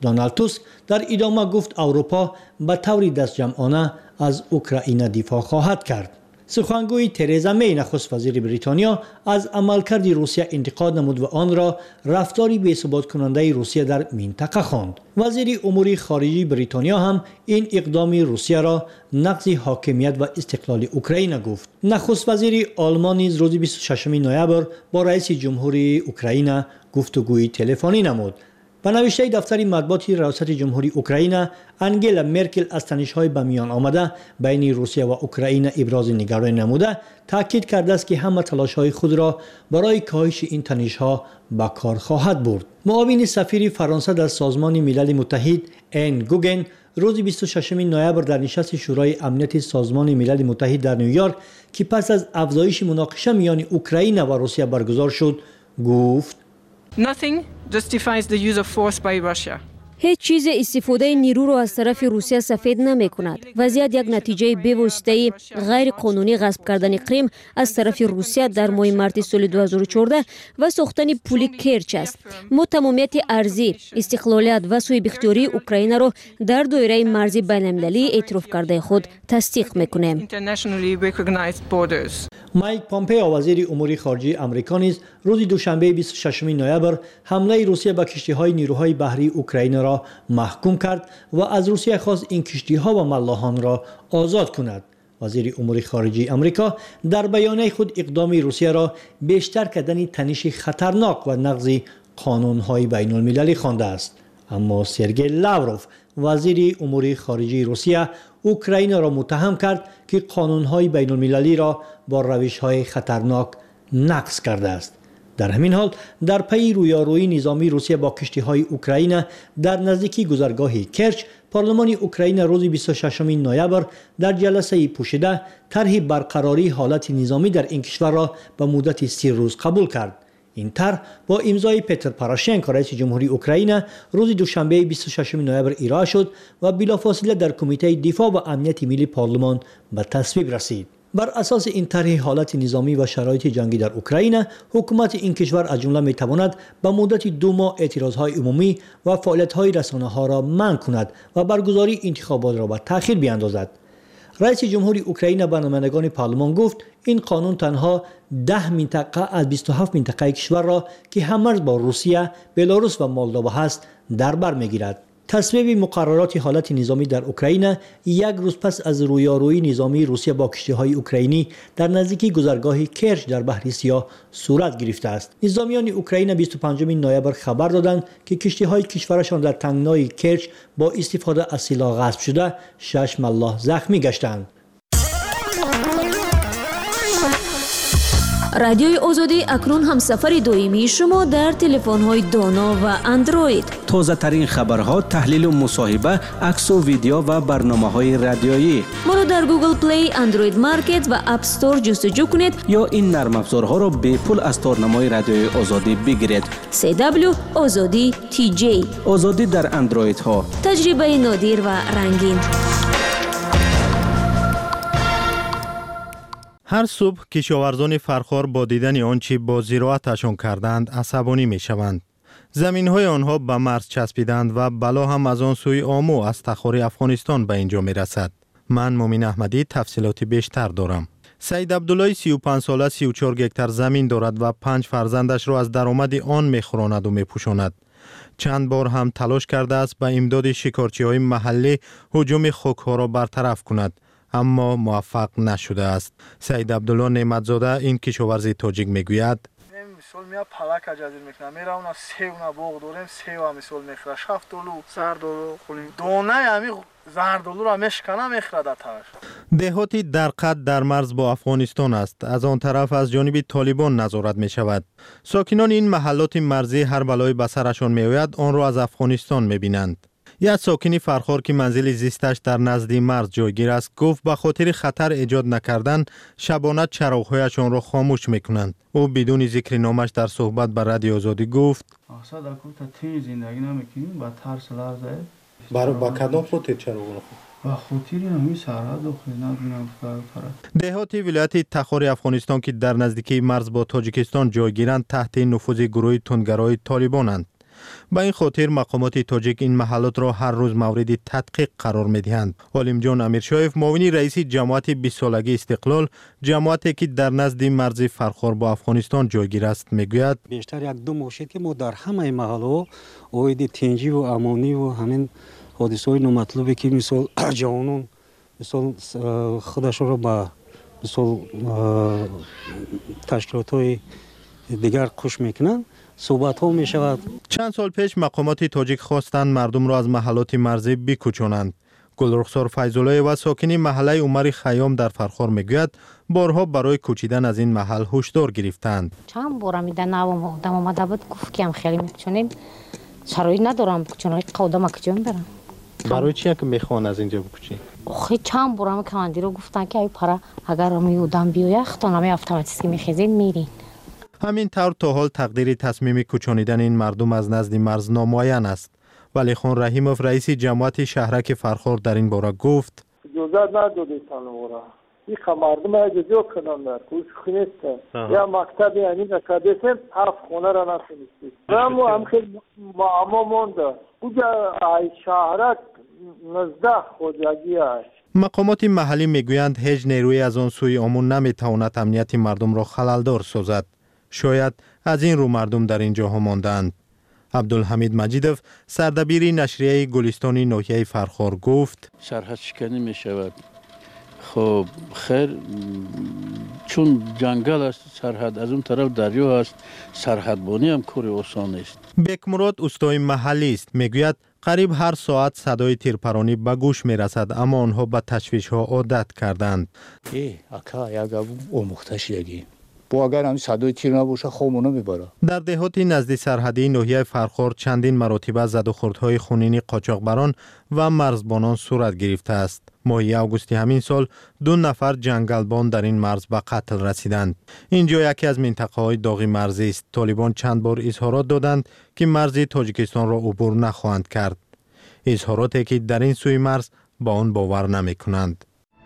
دونالد توسک در ادامه گفت اروپا به طور دست جمعانه از اوکراین دفاع خواهد کرد. سخنگوی ترزا می نخست وزیر بریتانیا از عملکرد روسیه انتقاد نمود و آن را رفتاری بی‌ثبات کننده روسیه در منطقه خواند. وزیر امور خارجه بریتانیا هم این اقدام روسیه را نقض حاکمیت و استقلال اوکراین گفت. نخست وزیر آلمان نیز روز 26 نوامبر با رئیس جمهوری اوکراین گفتگوی تلفنی نمود. به نوشته دفتر مطبوعاتی ریاست جمهوری اوکراین، انگلا مرکل از تنش‌های به میان آمده بین روسیه و اوکراین ابراز نگرانی نموده، تاکید کرده است که همه تلاش‌های خود را برای کاهش این تنش‌ها به کار خواهد برد. معاون سفیر فرانسه در سازمان ملل متحد ان گوگن روز 26 نوامبر در نشست شورای امنیت سازمان ملل متحد در نیویورک که پس از افزایش مناقشه میان اوکراین و روسیه برگزار شد، گفت Nothing justifies the use of force by Russia. هیچ چیز استفاده نیرو را از طرف روسیه سفید نمی کند. وضعیت یک نتیجه بی‌واسطه غیر قانونی غصب کردن کریم از طرف روسیه در ماه مارس سال 2014 و ساختن پل کرچ است. ما تمامیت ارضی، استقلالیت و سوء اختیاری اوکراین را در دایره مرزی بین‌المللی اعتراف کرده خود تصدیق می‌کنیم. مایک پامپئو وزیر امور خارجه آمریکا نیز روز دوشنبه 26 نوامبر حمله روسیه به کشتی‌های نیروهای بحری اوکراین را محکوم کرد و از روسیه خواست این کشتی‌ها و ملاحان را آزاد کند. وزیر امور خارجه آمریکا در بیانیه خود اقدام روسیه را بیشتر کردن تنش خطرناک و نقض قانون‌های بین‌المللی خوانده است. اما سرگئی لاوروف وزیر امور خارجه روسیه اوکراین را متهم کرد که قانون‌های بین‌المللی را با روش‌های خطرناک نقض کرده است. در همین حال در پی رویارویی نظامی روسیه با کشتی‌های اوکراین در نزدیکی گذرگاه کرچ، پارلمان اوکراین روز 26 نوامبر در جلسه پوشیده طرح برقراری حالت نظامی در این کشور را به مدت 30 روز قبول کرد. این طرح با امضای پتر پاروشنکو رئیس جمهوری اوکراین روز دوشنبه 26 نوامبر ارائه شد و بلافاصله در کمیته دفاع و امنیت ملی پارلمان به تصویب رسید. بر اساس این طرح حالت نظامی و شرایط جنگی در اوکراین، حکومت این کشور از جمله میتواند به مدت 2 ماه اعتراضهای عمومی و فعالیت‌های رسانه‌ها را منع کند و برگزاری انتخابات را به تأخیر بیاندازد. رئیس جمهوری اوکراین به نمایندگان پارلمان گفت این قانون تنها 10 منطقه از 27 منطقه کشور را که همرز با روسیه، بلاروس و مولداوا هست در بر میگیرد. تصویب مقررات حالت نظامی در اوکراین یک روز پس از رویارویی نظامی روسیه با کشتی‌های اوکراینی در نزدیکی گذرگاه کرچ در بحر سیاه صورت گرفته است. نظامیان اوکراین 25 نوامبر خبر دادند که کشتی‌های کشورشان در تنگنای کرچ با استفاده از سلاح غصب شده 6 ملاح زخمی گشتند. رادیوی آزادی اکنون هم سفر دائمی شما در تلفن‌های دانا و اندروید. تازه ترین خبرها، تحلیل و مصاحبه، عکس و ویدیو و برنامه‌های رادیویی. ما را در گوگل پلی، اندروید مارکت و اپ استور جستجو کنید یا این نرم افزارها را به پول از تارنمای رادیوی آزادی بگیرید. CW آزادی TJ. آزادی در اندروید ها. تجربه نادر و رنگین. هر صبح کشاورزان فرخار با دیدن آنچه با زراعتشان کردند عصبانی می شوند. زمین های آنها به مرز چسبیدند و بلا هم از آن سوی آمو از تخار افغانستان به اینجا می رسد. من مومن احمدی تفصیلاتی بیشتر دارم. سید عبدالله 35 ساله 34 گکتر زمین دارد و 5 فرزندش را از درآمد آن می خوراند و می پوشاند. چند بار هم تلاش کرده است به امداد شکارچی های محلی هجوم خوک ها را برطرف کند، اما موفق نشده است. سید عبدالله نعمتزاده این کشاورز تاجیک میگوید مثال میا پلاک اجازه میکنه میرا اونا سیونا بوق داریم سیو مثال میخره شفت دلو زرد دلو خونیم دونه همی زرد دلو را مشکنه میخره دتاش. دهاتی در قد در مرز با افغانستان است. از آن طرف از جانب طالبان نظارت می شود. ساکنان این محلات مرزی هر بلای به سرشان میآید آن را از افغانستان میبینند. یک ساکنی فرخار که منزل زیستش در نزدی مرز جایگیر است گفت به خاطر خطر ایجاد نکردن شبانه چراغ‌هایشان را خاموش میکنند. او بدون ذکر نامش در صحبت با رادیو آزادی گفت اصلا در کوتا تین زندگی نمیکنیم با ترس لرزه. برای با کدام خاطر چراغ با خاطر همین سرحد و خدمت فرات. دهاتی ولایت تخار افغانستان که در نزدیکی مرز با تاجیکستان جایگیرند تحت نفوذ گروه تندگرای طالبانند. به این خاطر مقامات تاجیک این محلات را هر روز مورد تدقیق قرار می‌دهند. عالم جان امیرشایف معاون رئیس جماعت 20 سالگی استقلال، جماعتی که در نزد مرز فرخار با افغانستان جایگیر است، میگوید بیشتر یک دو ماه شد که ما در همه محل‌ها اوید تنجی و امانی و همین حادثه‌های نامطلوبی که مثل جوانان مثل خودشون را به مثل تشکیلات‌های دیگر کش میکنن، صحبت ها می شود. چند سال پیش مقامات تاجیک خواستند مردم را از محلات مرزی بکوچانند. گلرخسار فیض‌الله و ساکنی محله عمر خیام در فرخار میگوید بارها برای کوچیدن از این محل هشدار گرفتند. چند بار میدن نوام آدم آمده بود گفت که هم خیلی میکوچونیم، شرایط ندارم بکوچونم، قودم کجا برم. برای چی که میخوان از اینجا بکوچین؟ خیلی چند بار هم کماندی رو گفتن که ای پره اگر می آدم بیاید خطانامه اتوماتیکی میخیزین میرین. همین طور تا حال تقدیر تصمیم کوچانیدن این مردم از نزد مرز نامعین است. ولی خان رحیموف رئیس جماعت شهرک فرخار در این باره گفت اجازه نداده تنورا این مردم اجازه کنن در کوش خونسته یا مکتب یعنی نکدسم 7 خونه را نتونستید رامو هم خیلی معما مونده اونجا شهرک 19 خودجگی است. مقامات محلی میگویند هیچ نیروی از آن سوی امون نمیتواند امنیت مردم را خللدار سازد. شاید از این رو مردم در اینجاها ماندند. عبدالحمید مجیدوف سردبیر نشریه گلستانی ناحیه فرخار گفت سرحد شکنی می شود. خب خیر چون جنگل است سرحد، از اون طرف دریا است، سرحدبانی هم کار آسان است. بکمراد استای محلی است، میگوید قریب هر ساعت صدای تیرپرانی به گوش می رسد، اما آنها به تشویش ها عادت کردند. اگر هم صدای تیر نباشه خوابونو میبره. در دهاتی نزد سرحدی ناحیه فرخار چندین مراتب زد و خوردهای خونینی قاچاقبران و مرزبانان صورت گرفته است. ماه اوگوست همین سال 2 نفر جنگلبان در این مرز به قتل رسیدند. اینجا یکی از منطقه‌های داغ مرزی است. طالبان چند بار اظهارات دادند که مرز تاجیکستان را عبور نخواهند کرد. اظهاراتی که در این سوی مرز با آن باور نمی‌کنند.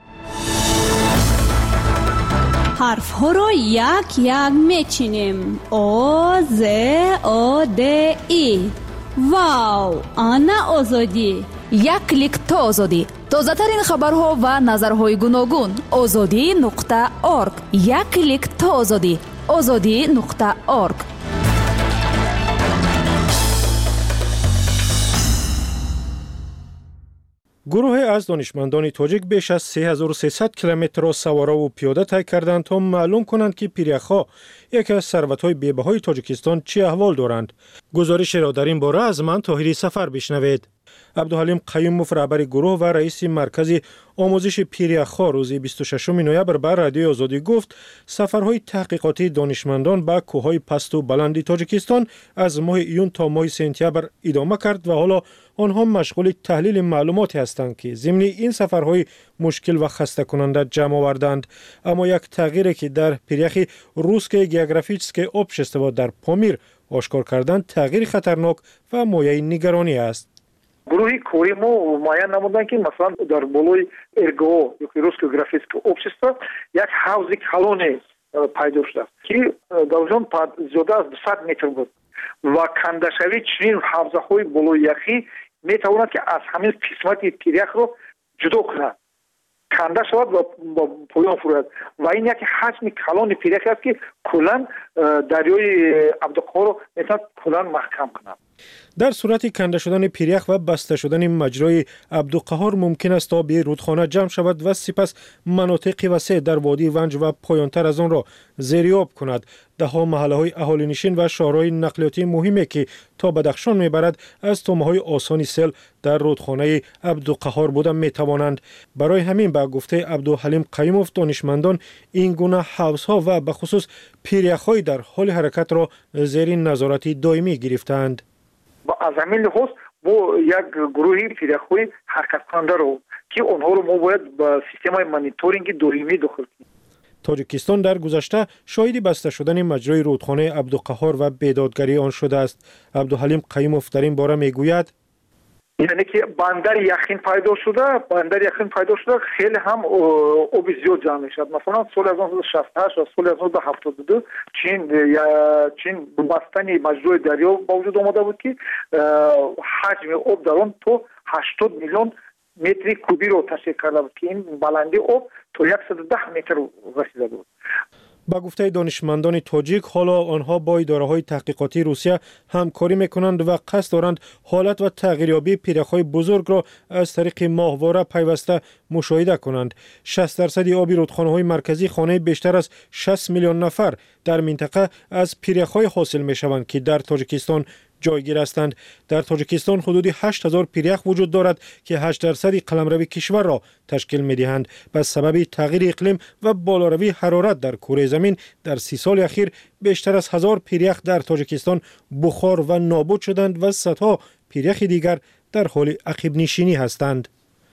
حرف ها را یک یک میچینیم. آ ز آ د ای. واو، آنا آزادی. یک کلیک تا آزادی. تازه ترین خبرها و نظرهای گوناگون. azadi.org. یک کلیک تا آزادی. azadi.org. گروه از دانشمندان تاجیک بیش از 3300 کیلومتر را سواره و پیاده طی کردند تا معلوم کنند که پیریخ‌ها یکی از ثروت‌های بی‌بهای تاجیکستان چه احوال دارند. گزارش را در این باره از من طاهری سفر بشنوید. عبدالحلیم قیوموف رهبر گروه و رئیس مرکز آموزش پیریخ‌ها روز 26 نوامبر بر رادیو آزادی گفت سفرهای تحقیقاتی دانشمندان به کوههای پست و بلند تاجیکستان از ماه ایون تا ماه سپتامبر ادامه کرد و حالا آنها مشغول تحلیل معلوماتی هستند که ضمن این سفرهای مشکل و خسته کننده جمع آوردند. اما یک تغییری که در پیریخ روسکه گیوگرافیچسکه общество در پامیر آشکار کردند تغییر خطرناک و مایه نگرانی است. گروهی کوری ما معین نمودن که مثلا در بالای ارگو یا روسکو گرافیسک общество یک حوض کلونی پیدا شده که دوزان زیاده از 200 متر بود و کندشوی چنین حوضه های بالای یخی میتواند که از همین قسمت پیریخ رو جدا کنند، کنده شود و با پایان فرود و این یک حجم کلان پیریخ است که کلان دریای عبدالقهار رو میتواند کلان محکم کنند. در صورت کنده شدن پیریخ و بسته شدن مجرای عبدالقهار ممکن است آب رودخانه جمع شود و سپس مناطق وسیع در وادی ونج و پایانتر از آن را زیریاب کند. دهها محله های اهالی نشین و شهرهای نقلیاتی مهمی که تا بدخشان میبرد از تومه‌های آسانی سیل در رودخانه عبدالقهار بودن میتوانند. برای همین به گفته عبدالحلیم قیوموف دانشمندان این گونه حوضها و به خصوص پیریخ‌های در حال حرکت را زیر نظارت دائمی گرفتند. از همین لحاظ با یک گروهی پیریخ‌های حرکت کننده رو که آنها رو ما باید با سیستم مانیتورینگ دائمی داخل کنیم. تاجیکستان در گذشته شاهد بسته شدن مجرای رودخانه عبدالقهار و بیدادگری آن شده است. عبدالحلیم قیوموف در این باره میگوید یعنی که بندر یخین پیدا شده خیلی هم آب زیاد جمع میشد. مثلا سال 1968 و سال 1972 چین بستن مجرای دریا با وجود آمده بود که حجم آب در آن تو 80 میلیون متر کوبی رو تشکیل کرده بود که این بلندی آب تا 110 متر رسیده بود. با گفته دانشمندان تاجیک حالا آنها با اداره‌های تحقیقاتی روسیه همکاری میکنند و قصد دارند حالت و تغییریابی پیرک‌های بزرگ را از طریق ماهواره پیوسته مشاهده کنند. 60% آب رودخانه‌های مرکزی خانه بیشتر از 60 میلیون نفر در منطقه از پیرک‌های حاصل میشوند که در تاجیکستان جایگیر هستند. در تاجیکستان حدود 8000 پیریخ وجود دارد که 8% قلمرو کشور را تشکیل می‌دهند. به سبب تغییر اقلیم و بالاروی حرارت در کره زمین در 30 سال اخیر بیشتر از 1000 پیریخ در تاجیکستان بخار و نابود شدند و صدها پیریخ دیگر در حال عقب نشینی هستند.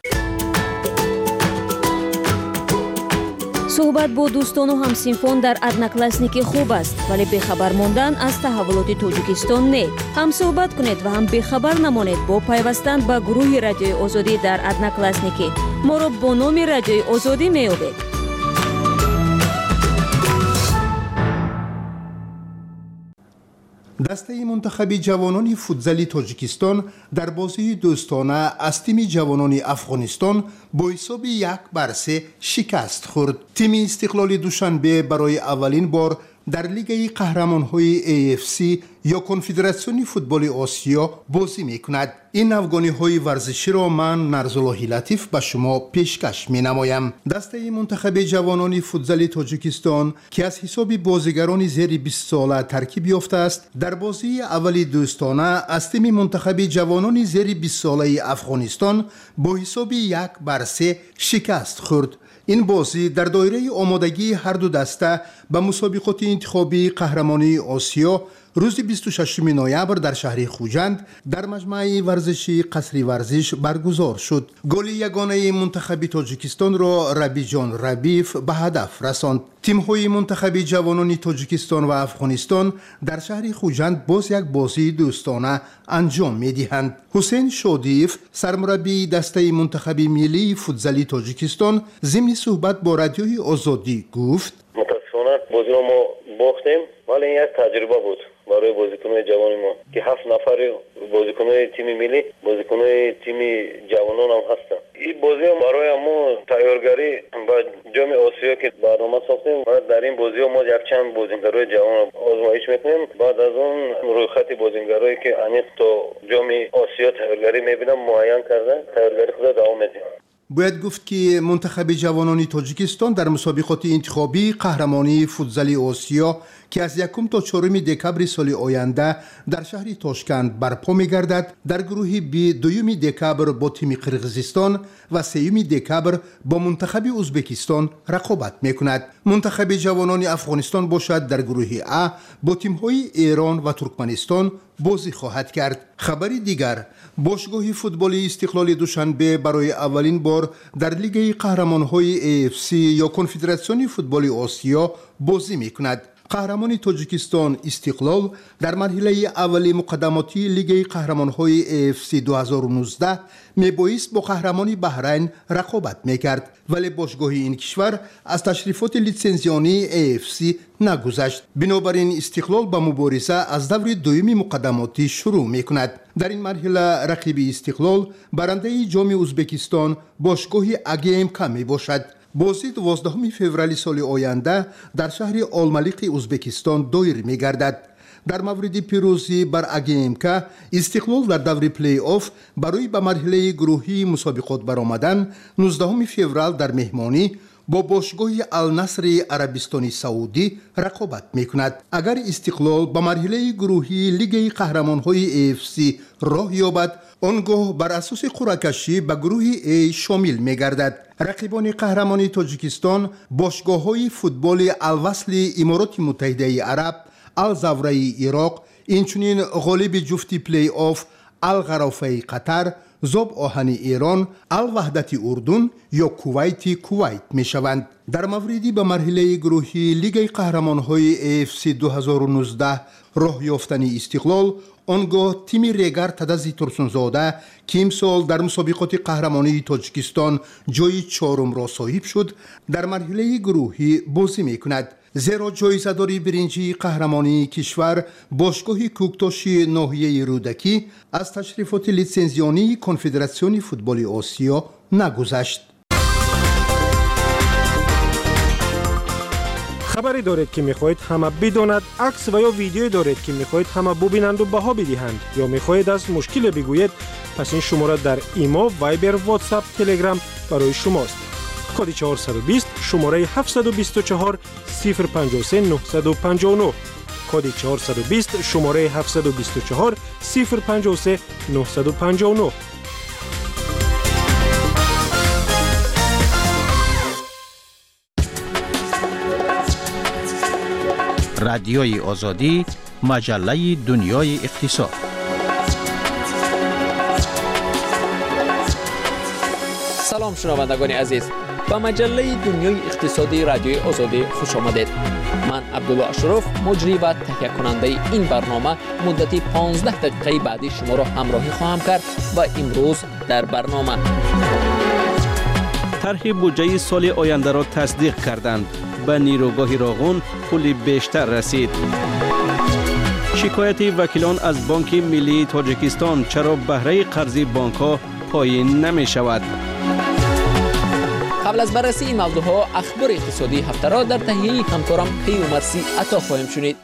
صحبت با دوستان و همسینفان در ادناکلاسنیکی خوب است، ولی بخبر ماندن از تحولات تاجیکستان نه. هم صحبت کنید و هم بخبر نمانید با پیوستن به گروه رادیوی آزادی در ادناکلاسنیکی. ما را با نام رادیوی آزادی میابید. دسته منتخب جوانان فوتزال تاجیکستان در بازی دوستانه از تیم جوانان افغانستان با حساب 1-3 شکست خورد. تیم استقلال دوشنبه برای اولین بار در لیگ قهرمان‌های AFC یا کنفدراسیون فوتبال آسیا بازی می‌کند. این افغانی‌های ورزشی را من نرزالله لطیف به شما پیشکش می‌نمایم. دسته منتخب جوانان فوتبال تاجیکستان که از حساب بازیگران زیر 20 ساله ترکیب یافته است، در بازی اولی دوستانه از تیم منتخب جوانان زیر 20 ساله افغانستان با حساب 1-3 شکست خورد. این بازی در دایره آمادگی هر دو دسته به مسابقات انتخابی قهرمانی آسیا روز 26 نوامبر در شهر خوجند در مجمع ورزشی قصر ورزش برگزار شد. گل یگانه منتخب تاجیکستان را ربی جان ربیف به هدف رساند. تیم‌های منتخب جوانان تاجیکستان و افغانستان در شهر خوجند باز یک بازی دوستانه انجام می‌دهند. حسین شادیف سرمربی دسته منتخب ملی فوتبال تاجیکستان ضمن صحبت با رادیوی آزادی گفت: متاسفانه بازی رو ما باختیم، ولی این یک تجربه بود برای بازیکن‌های جوان ما که 7 نفر بازیکن‌های تیم ملی، بازیکن‌های تیم جوانان هم هستن. این بازی هم برای ما تیارگاری با جام آسیا که برنامه ساختیم و در این بازی ما یک چند بازیکن‌های جوان آزمایش می‌کنیم. بعد از اون رویخط بازیکن‌هایی که انیق تا جام آسیا تیارگاری می‌بینم معین کرده، تیارگاری خود دوام می‌ده. باید گفت که منتخب جوانان تاجیکستان در مسابقات انتخابی قهرمانی فوتبال آسیا که از 1 تا 4 دکبر سال آینده در شهر تاشکند برپا می‌گردد، در گروه B 2 دکبر با تیم قرقیزستان و 3 دکبر با منتخب ازبکستان رقابت می‌کند. منتخب جوانان افغانستان باشد در گروه A با تیم‌های ایران و ترکمنستان بازی خواهد کرد. خبری دیگر، باشگاه فوتبال استقلال دوشنبه برای اولین بار در لیگ قهرمان‌های AFC یا کنفدراسیون فوتبال آسیا بازی می‌کند. قهرمان تاجیکستان استقلال در مرحله اولی مقدماتی لیگ قهرمان‌های AFC 2019 میبایست با قهرمانی بحرین رقابت میکرد، ولی باشگاه این کشور از تشریفات لیسنزیانی AFC نگذشت. بنابراین استقلال با مبارزه از دور دومی مقدماتی شروع میکند. در این مرحله رقیب استقلال برنده جام ازبکستان باشگاه AGMK می باشد. بازی 12 فوریه سال آینده در شهر آلملیق ازبکستان دایر می گردد. در مورد پیروزی بر AGMK استقلال در دور پلی آف برای به مرحله گروهی مسابقات برآمدن 19 فوریه در مهمانی با باشگاه النصر عربستان سعودی رقابت میکند. اگر استقلال به مرحله گروهی لیگ قهرمان‌های AFC راه یابد، آنگاه بر اساس قرعه کشی به گروه A شامل میگردد. رقیبان قهرمانی تاجیکستان باشگاه‌های فوتبال الوصل امارات متحده عرب، الزوره عراق، اینچنین غالب جفتی پلی آف الغرافه قطر، زوب آهنی ایران، الوحدت اردن یا کویت می شوند. در موردی به مرحله گروهی لیگ قهرمان‌های AFC 2019 راه یافتن استقلال، آنگاه تیم ریگر تدزی ترسونزاده که امسال در مسابقات قهرمانی تاجیکستان جای 4 را صاحب شد، در مرحله گروهی بازی می کند. زیرا جایزه‌دار برنجی قهرمانی کشور باشگاه کوکتاش ناحیه رودکی از تشریفات لیسنزیانی کنفدراسیون فوتبال آسیا نگذشت. خبری دارید که میخواهید همه بداند، عکس و یا ویدیویی دارید که میخواهید همه ببینند و بها بدهند، یا میخواهید از مشکل بگویید، پس این شماره در ایما، وایبر، واتساپ، تلگرام برای شماست. کد 420 شماره 724 053 959. کد 420 شماره 724 053 959. رادیوی آزادی، مجله دنیای اقتصاد. سلام شنوندگان عزیز، به مجله دنیای اقتصادی رادیوی آزادی خوش آمدید. من عبدالله اشرف، مجری و تهیه کننده این برنامه، مدتی 15 دقیقه بعدی شما را همراهی خواهم کرد و امروز در برنامه طرح بودجه سال آینده را تصدیق کردند. به نیروگاه راغون پول بیشتر رسید. شکایت وکیلان از بانک ملی تاجیکستان چرا بهره قرضی بانک‌ها پایین نمی شود؟ قبل از بررسی این موضوعها اخبار اقتصادی هفته را در تهیه همکارم پیومرسی عطا خواهیم شنید.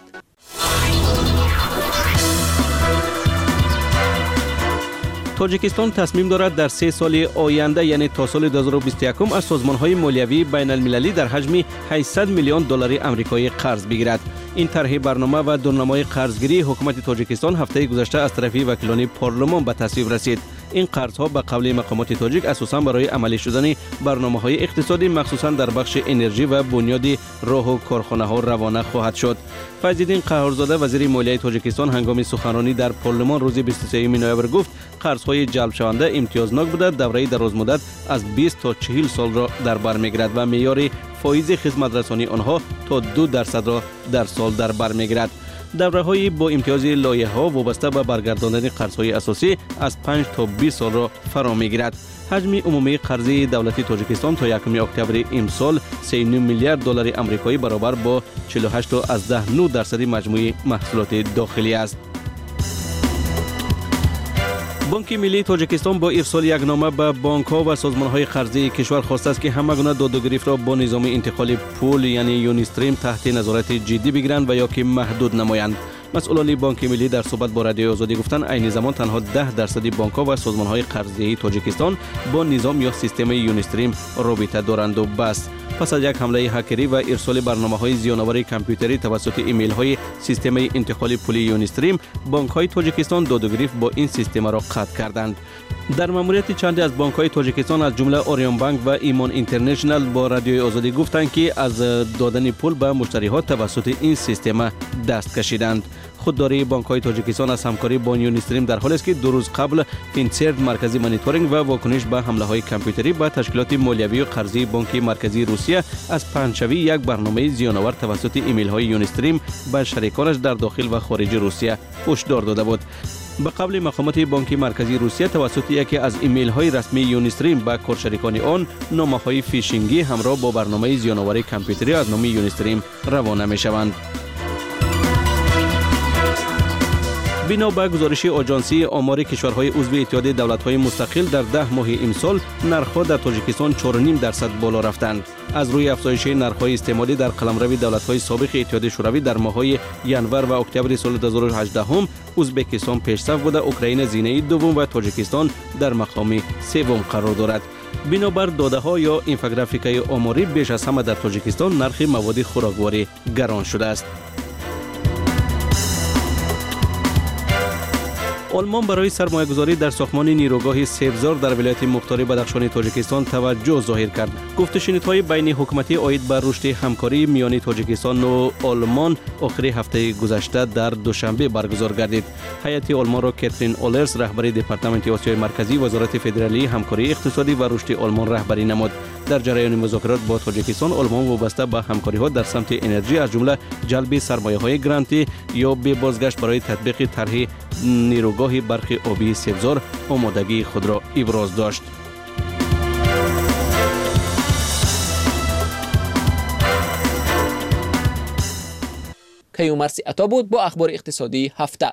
تاجیکستان تصمیم دارد در 3 سال آینده یعنی تا سال 2021 از سازمان‌های مالیوی بین المللی در حجم 800 میلیون دلار آمریکایی قرض بگیرد. این طرح برنامه و دورنمای قرضگیری حکومت تاجیکستان هفته گذشته از طرف وکیلان پارلمان به تصویب رسید. این قرضها به قول مقامات تاجیک اساساً برای عملی شدن برنامه‌های اقتصادی مخصوصاً در بخش انرژی و بنیاد راه و کارخانه‌ها روانه خواهد شد. فیض‌الدین قهارزاده وزیر مالیه تاجیکستان هنگام سخنرانی در پارلمان روز 23 نوامبر گفت قرض‌های جلب شونده امتیازناک بوده، دوره درازمدت از 20 تا 40 سال را در بر می‌گیرد و معیار فایز خدمت‌رسانی آنها تا 2% را در سال در بر می‌گیرد. دوره‌های با امتیاز لایحه‌ها وابسته به برگرداندن قرض‌های اساسی از 5 تا 20 سال را فرا می‌گیرد. حجم عمومی قرض دولتی تاجیکستان تا 1 اکتبر امسال 3.9 میلیارد دلار آمریکایی برابر با 48.9% مجموع محصولات داخلی است. بانک ملی تاجیکستان با ارسال یک نامه به بانک‌ها و سازمان‌های قرضی کشور خواسته است که همه گونه داد و گریفت را با نظام انتقال پول یعنی یونیستریم تحت نظارت جدی بگیرند و یا که محدود نمایند. مسئولان بانک ملی در صحبت با رادیو آزادی گفتند عین زمان تنها 10% بانک‌ها و سازمان‌های قرضی تاجیکستان با نظام یا سیستم یونیستریم رابطه دارند و بس. پس از یک حمله هکری و ارسال برنامه‌های زیان‌آور کامپیوتری توسط ایمیل‌های سیستم انتقال پولی یونیستریم، بانک‌های تاجیکستان داد و گریفت با این سیستم را قطع کردند. در ماموریت چندی از بانک‌های تاجیکستان از جمله آریان بانک و ایمان اینترنشنال با رادیو آزادی گفتند که از دادن پول به مشتری‌ها توسط این سیستم دست کشیدند. خودداری بانک‌های تاجیکستان از همکاری با یونیستریم در حالی است که 2 روز قبل فینسرد مرکزی مانیتورینگ و واکنش به حمله‌های کامپیوتری به تشکیلات مالیوی و قرضی بانک مرکزی روسیه از پنجشنبه یک برنامه زیان‌آور توسط ایمیل‌های یونیستریم به شریکانش در داخل و خارج روسیه هشدار داده بود. به قبل مقامات بانک مرکزی روسیه توسط یکی از ایمیل‌های رسمی یونیستریم به کارشریکان آن نامه‌های فیشینگی همراه با برنامه زیان‌آور کامپیوتری از نام یونیستریم روانه می‌شوند. بنا به گزارش آژانسی آمار کشورهای عضو اتحاد دولت‌های مستقل در 10 ماه امسال نرخ‌ها در تاجیکستان 4.5% بالا رفتند. از روی افزایش نرخ‌های استعماری در قلمرو دولت‌های سابق اتحاد شوروی در ماه‌های ینور و اکتبر سال 2018 هم ازبکستان پیشرفت بوده، اوکراین زینه دوم و تاجیکستان در مقام سوم قرار دارد. بنابر داده‌ها یا اینفوگرافیکای آماری بیش از همه در تاجیکستان نرخ مواد خوراکواری گران شده است. آلمان برای سرمایه‌گذاری در ساختمان نیروگاه سبزار در ولایت مختار بدخشان تاجیکستان توجه ظاهر کرد. گفت شنودهای بین حکومتی عاید بر رشد همکاری میان تاجیکستان و آلمان آخر هفته گذشته در دوشنبه برگزار گردید. هیئت آلمان را کاترین اولرز رهبری دپارتمنت آسیای مرکزی وزارت فدرالی همکاری اقتصادی و رشد آلمان رهبری نمود. در جریان مذاکرات با تاجیکستان، آلمان وابسته به همکاری‌ها در سمت انرژی از جمله جلب سرمایه‌های گرانتی یا به بازگشت برای تطبیق طرح نیروگاه برق آبی سبزار آمادگی خود را ابراز داشت. کیومرثی عطا بود با اخبار اقتصادی هفته.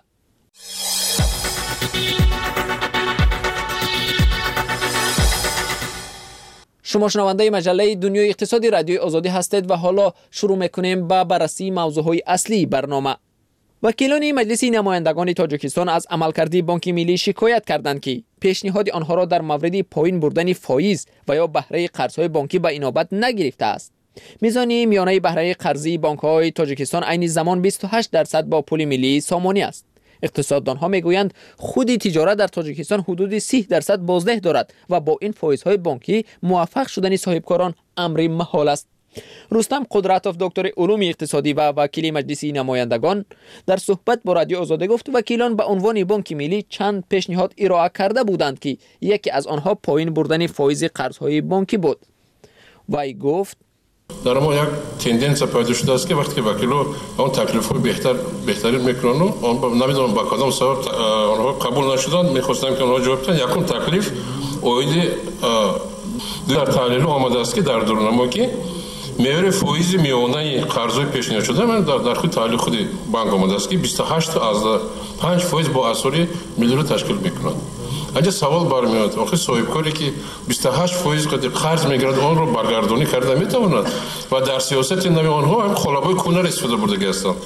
شما شنونده مجله دنیای اقتصادی رادیوی آزادی هستید و حالا شروع میکنیم با بررسی موضوعهای اصلی برنامه. وکیلان مجلس نمایندگان تاجیکستان از عملکرد بانک ملی شکایت کردند که پیشنهاد آنها را در مورد پایین بردن فایز و یا بهره قرضهای بانکی به اینابت نگرفته است. میزان میانه بهره قرضی بانک‌های تاجیکستان عین زمان 28% با پول ملی سامانی است. اقتصاددانها میگویند خود تجارت در تاجیکستان حدود 30% بازده دارد و با این فایزهای بانکی موفق شدن صاحبکاران امر محال است. رستم قدرتوف دکتر علوم اقتصادی و وکیل مجلس نمایندگان در صحبت با رادیو آزادی گفت وکیلان به عنوان بانک ملی چند پیشنهاد ارائه کرده بودند که یکی از آنها پایین بردن فایز قرضهای بانکی بود. وی گفت در ما یک تندنس پیدا شده است که وقتی که وکیل‌ها اون تکلیف‌های بهترین میکنن اون نمیدونم با کدام سبب آنها قبول نشدن میخواستم که آنها جواب بدن. یکم تکلیف اوید در تحلیل آمده است که در دورنما که معیار فایز میانه قرض‌های پیشنهاد شده من در خود تحلیل خود بانک آمده است که 28.5% با اثر ملی تشکیل میکنند. اگه سوال برمیاد آخه صاحبکاری که 28% قرض میگیرد آن رو برگردانی کرده میتواند و در سیاست نمی آنها هم خلابای کونر استفاده برده هستند.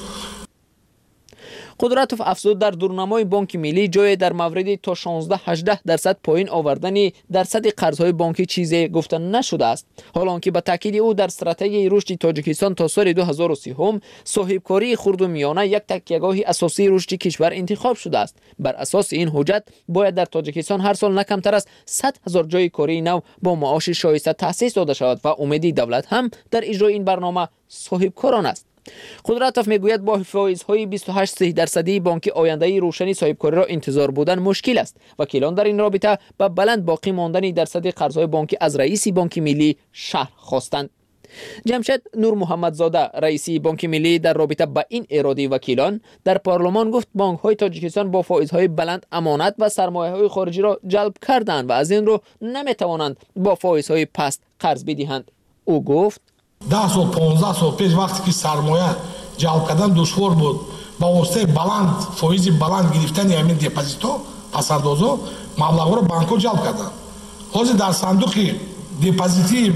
قدرتوف افزود در دورنمای بانک ملی جای در مورد تا 16-18% پایین آوردن درصد قرضهای بانکی چیزی گفتن نشده است. حالا آنکه به تاکید او در استراتژی رشد تاجیکستان تا سال 2030 صاحبکاری خرد و میانه یک تکیهگاه اساسی رشد کشور انتخاب شده است. بر اساس این حجت باید در تاجیکستان هر سال نه کمتر از 100,000 جای کاری نو با معاش شایسته تأسیس داده شود و امید دولت هم در اجرای این برنامه صاحبکاران است. قدرتوف میگوید با فایزهای 28% بانک آینده روشنی صاحبکاری را انتظار بودن مشکل است. وکیلان در این رابطه با بلند باقی ماندن درصد قرضهای بانکی از رئیس بانک ملی شرح خواستند. جمشید نور محمدزاده رئیس بانک ملی در رابطه با این اراده وکیلان در پارلمان گفت بانک‌های تاجیکستان با فایزهای بلند امانت و سرمایه‌های خارجی را جلب کردند و از این رو نمیتوانند با فایزهای پست قرض بدهند. او گفت 10 سال 15 سال پیش وقتی که سرمایه جلب کردن دشوار بود با واسطه بلند فایز بلند گرفتن همین دپازیت‌ها پسندازا مبلغ رو بانک‌ها جلب کردن. حاضر در صندوق دپازیتی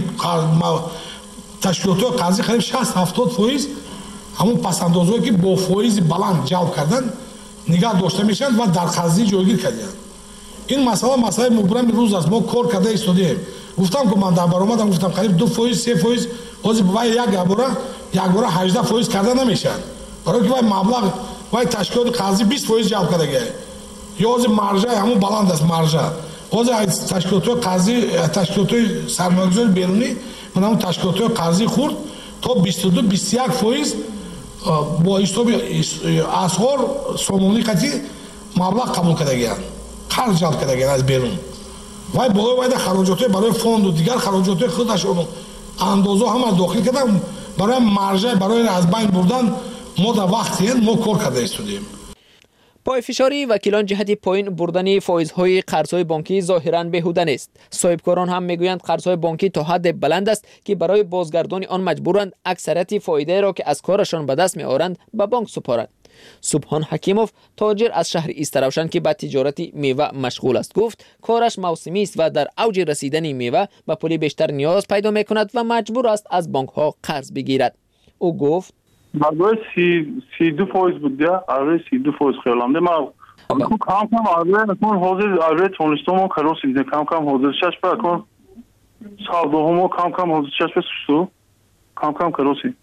تشکیلات قرضی قریب 60-70% همون پسندازایی که با فایز بلند جلب کردن نگاه داشته میشن و در قرضی جایگیر کردن. این مسئله مبرم روز است. ما کار کرده ایستادیم. گفتم که من در برآمدم گفتم قریب 2%-3% حاضر با یک باره 18% کرده نمیشن. برای که مبلغ وای تشکیلات قرضی 20% جلب کرده یا از مارژه همون بلند است مارژه از تشکیلات قرضی تشکیلات سرمایه‌گذاری بیرونی من همون تشکیلات قرضی خورد تا 22-21% با حساب اسعار سامانی قطعی مبلغ قبول کرده قرض جلب کرده از بیرون وای باید خراجات برای فوند و دیگر خراجات خودشون اندازه هم داخل کردن برای مارژه برای از بین بردن ما در وقتی ما کار کرده استودیم. پای فشاری وکیلان جهت پایین بردن فایزهای قرضهای بانکی ظاهراً بیهوده نیست. صاحبکاران هم میگویند قرضهای بانکی تا حد بلند است که برای بازگردانی آن مجبورند اکثریت فایده را که از کارشان به دست میآورند به بانک سپارند. سبحان حکیموف تاجر از شهر ایستروشن که به تجارت میوه مشغول است گفت کارش موسمی است و در اوج رسیدن میوه به پول بیشتر نیاز پیدا میکند و مجبور است از بانک ها قرض بگیرد. او گفت مبلغ 32% بوده آره 32% خیالنده ما کم آره حاضر آره تونستم کارو سیدن کم حاضر شش بکن سال دوم کم حاضر شش بسو کم کاروسی.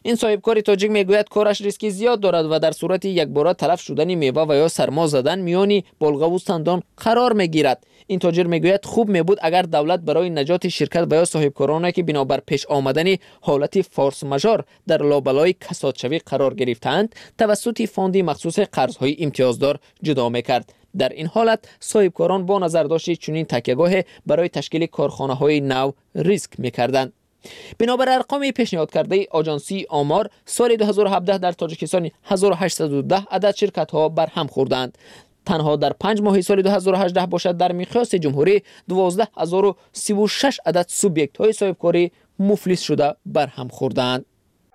این صاحبکار تاجیک میگوید کارش ریسکی زیاد دارد و در صورت یکباره تلف شدن میوه و یا سرما زدن میان بلغم و سندان قرار میگیرد. این تاجر میگوید خوب میبود اگر دولت برای نجات شرکت و یا صاحبکارانی که بنابر پیش آمدن حالت فورس ماژور در لابلای کسادشوی قرار گرفتند توسط فوند مخصوص قرضهای امتیازدار جدا میکرد. در این حالت صاحبکاران با نظرداشت چنین تکیهگاه برای تشکیل کارخانه‌های نو ریسک میکردند. بنابر ارقام پیشنهاد کرده آژانسی آمار سال 2017 در تاجیکستان 1810 عدد شرکت ها بر هم خوردند. تنها در 5 ماه سال 2018 باشد در مقیاس جمهوری 12036 عدد سوبیکت های صاحبکاری مفلس شده بر هم خوردند.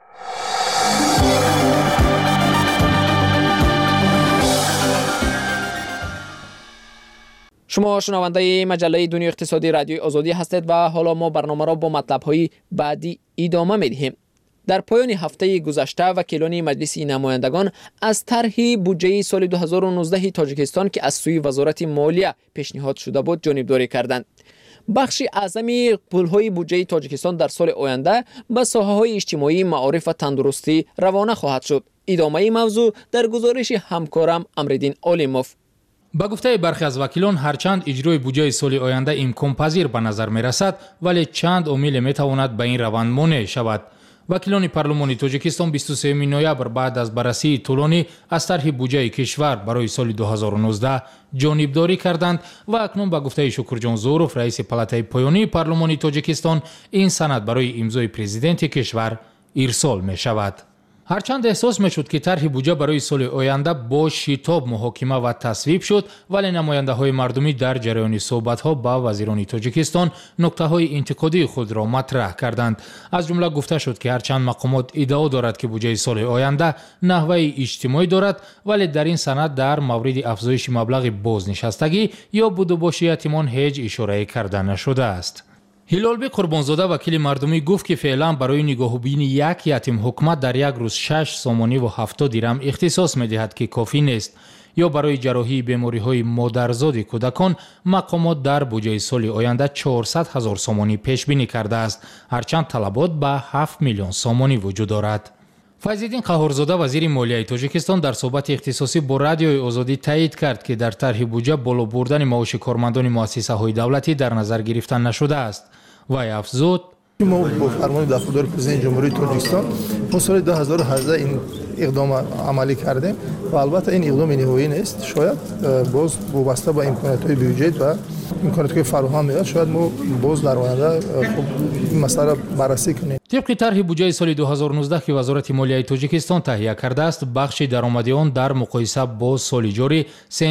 شما شنونده مجله دنیای اقتصادی رادیوی آزادی هستید و حالا ما برنامه را با مطلب‌های بعدی ادامه می‌دهیم. در پایان هفته گذشته وکیلان مجلس نمایندگان از طرح بودجه سال 2019 تاجیکستان که از سوی وزارت مالیه پیشنهاد شده بود جانبداری کردند. بخش اعظمی پول‌های بودجه تاجیکستان در سال آینده به ساحه‌های اجتماعی، معارف و تندرستی روانه خواهد شد. ادامه موضوع در گزارش همکارم امرالدین عالموف. با گفته برخی از وکیلان هرچند اجرای بودجه سال آینده امکان پذیر به نظر می رسد ولی چند عامل می تواند به این روند مانع شود. وکیلان پارلمانی تاجیکستان 23 نوامبر بعد از بررسی طولانی از طرح بودجه کشور برای سال 2019 جانبداری کردند و اکنون با گفته شکرجان زوروف رئیس پالاتای پایانی پارلمانی تاجیکستان این سند برای امضای پرزیدنت کشور ارسال می شود. هرچند احساس میشد که طرح بودجه برای سال آینده با شتاب محاکمه و تصویب شد ولی نماینده های مردمی در جریان صحبت ها با وزیران تاجیکستان نکته های انتقادی خود را مطرح کردند. از جمله گفته شد که هرچند مقامات ادعا دارد که بودجه سال آینده نحوه اجتماعی دارد ولی در این سند در مورد افزایش مبلغ بازنشستگی یا بودجه یتیمان هیچ اشاره کرده نشده است. هلالبی قربانزاده وکیل مردمی گفت که فعلا برای نگاهبینی یک یتیم حکومت در یک روز 6 سومانی و 70 درم اختصاص می‌دهد که کافی نیست. یا برای جراحی بیماری‌های مادرزاد کودکان مقامات در بودجه سال آینده 400,000 سومانی پیش بینی کرده است، هرچند طلبات به 7 میلیون سومانی وجود دارد. فیض‌الدین قهارزاده وزیر مالیه تاجیکستان در صحبت اختصاصی با رادیوی آزادی تایید کرد که در طرح بودجه بالا بردن معاش کارمندان مؤسسه‌های دولتی در نظر گرفته نشده است. وی افزود: ما با فرمان دستور پرزیدنت جمهوری تاجیکستان ما سال 2018 این اقدام عملی کردیم و البته این اقدام نهایی نیست. شاید باز وابسته به امکانات‌های بودجه و امکاناتی فراهم میاد شاید ما باز در آینده این مسئله بررسی کنیم. طبق طرح بودجه سال 2019 که وزارت مالیه تاجیکستان تهیه کرده است، بخش درآمدی آن در مقایسه با سال جاری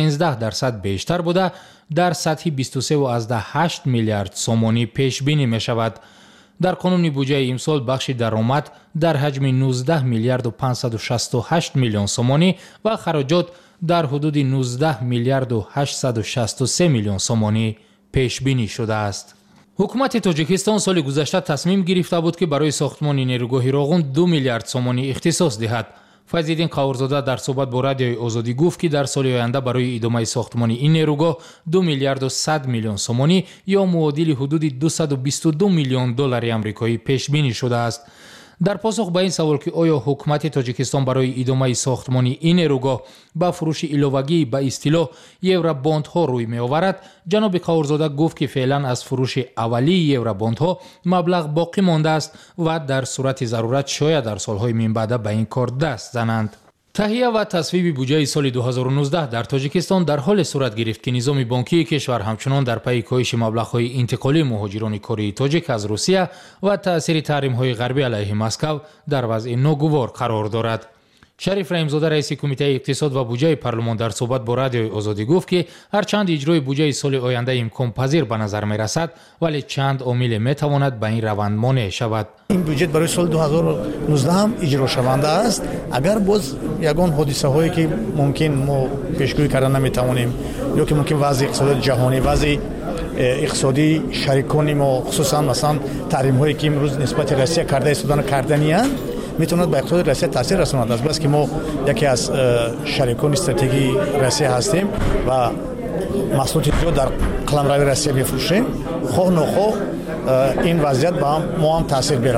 13% بیشتر بوده در سطح 23.8 میلیارد سومانی پیش بینی می شود. در قانون بودجه امسال بخش درآمد در حجم 19 میلیارد و 568 میلیون سومانی و خراجات در حدود 19 میلیارد و 863 میلیون سومانی پیش بینی شده است. حکومت تاجیکستان سال گذشته تصمیم گرفته بود که برای ساختمان نیروگاه راغون 2 میلیارد سومانی اختصاص دهد. فیض‌الدین قهارزاده در صحبت با رادیوی آزادی گفت که در سال آینده برای ادامه ساختمان این نیروگاه 2 میلیارد و 100 میلیون سومانی یا معادل حدود 222 میلیون دلار آمریکایی پیش بینی شده است. در پاسخ به این سوال که آیا حکومت تاجیکستان برای ادامه ساختمان این نیروگاه با فروش علاوگی به اصطلاح یوروباندها روی می آورد، جناب قهارزاده گفت که فعلا از فروش اولی یوروباندها مبلغ باقی مانده است و در صورت ضرورت شاید در سالهای من بعد به این کار دست زنند. تهیه و تصویب بودجه سال 2019 در تاجیکستان در حال صورت گرفت که نظام بانکی کشور همچنان در پی کاهش مبلغ‌های انتقالی مهاجران کره تاجیک از روسیه و تأثیر تحریم‌های غربی علیه مسکو در وضع ناگوار قرار دارد. شریف رحیم‌زاده رئیس کمیته اقتصاد و بودجه پارلمان در صحبت با رادیوی آزادی گفت که هرچند اجرای بودجه سال آینده امکان پذیر به نظر می رسد ولی چند عامل می تواند به این روند مانع شود. این بودجه برای سال 2019 هم اجرا شونده است. اگر باز یگان حادثه هایی که ممکن ما پیشگویی کردن نمی توانیم یا که ممکن وضع اقتصاد جهانی وضع اقتصادی شریکان ما خصوصا مثلا تحریم هایی که امروز نسبت روسیه کرده ایستادن کردنی اند میتوند به اقتصاد روسیه تاثیر رساند. از بس که ما یکی از شریکان استراتژی روسیه هستیم و محصولات زیاد در قلمرو روسیه میفروشیم، خواه نخواه این وضعیت به ما هم تاثیر برساند.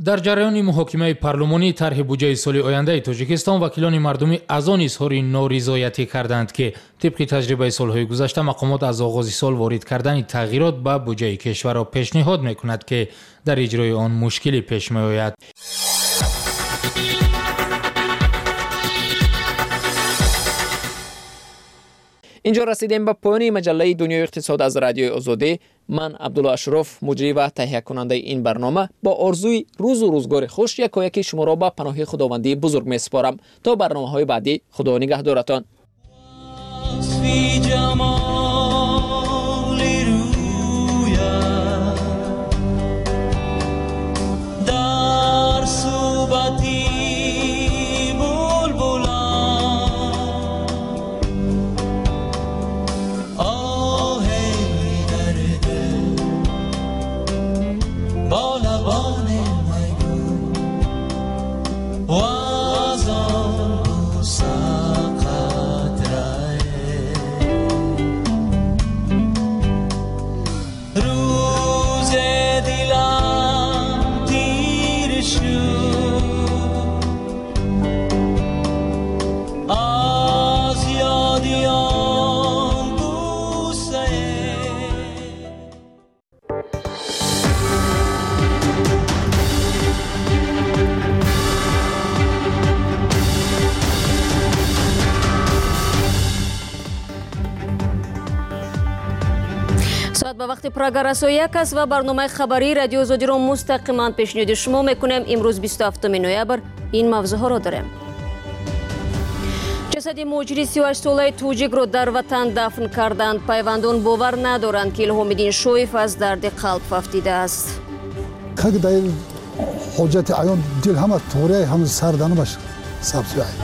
дар ҷараёни муҳокимаи парлумонӣ тарҳи буҷаи соли ояндаи тоҷикистон вакилони мардумӣ аз он изҳори норизоятӣ карданд ки тибқи таҷрибаи солҳои гузашта мақомот аз оғози сол ворид кардани тағйирот ба буҷаи кишварро пешниҳод мекунад ки дар иҷрои он мушкилӣ пеш меояд. инҷо расидем ба поёни маҷаллаи дунёи иқтисод аз радиои озодӣ. ман абдулло ашуроф, муҷрӣ ва таҳиякунандаи ин барнома, бо орзуи рӯзу рӯзгори хуш якояки шуморо ба паноҳи худовандӣ бузург месупорам. То барномаҳои баъдӣ, худо нигаҳдоратон. ба вақти программа расои як аст ва барномаи хабарии радиои озодиро мустақиман пешниҳоди шумо мекунем. имрӯз 27 ноябр ин мавзӯъҳоро дорем. ҷасади муҳоҷири 38-солаи тоҷикро дар ватан дафн карданд. пайвандон бовар надоранд ки Илҳомиддин Шоев аз дарди қалб фафтидааст. Когда ҳоҷати аён дил ҳама туғрияи ҳама сарданамаш сабзияй.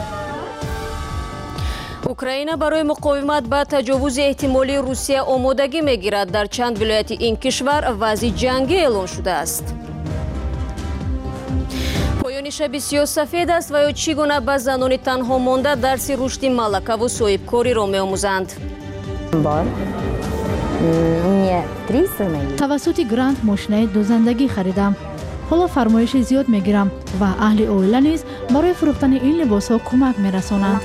Украина барои муқовимат ба таҷовузи эҳтимолии Русия омодагӣ мегирад. Дар чанд вилояти ин кишвар вазъи ҷангӣ эълон шудааст. поёни шаби сиёсафед аст ва ё чӣ гуна ба занони танҳо монда дарси рушди малакаву соҳибкориро меомӯзанд. тавассути грант мошинаи дузандагӣ харидам. ҳоло фармоиши зиёд мегирам ва аҳли оила низ барои фурӯхтани ин либосҳо кӯмак мерасонанд.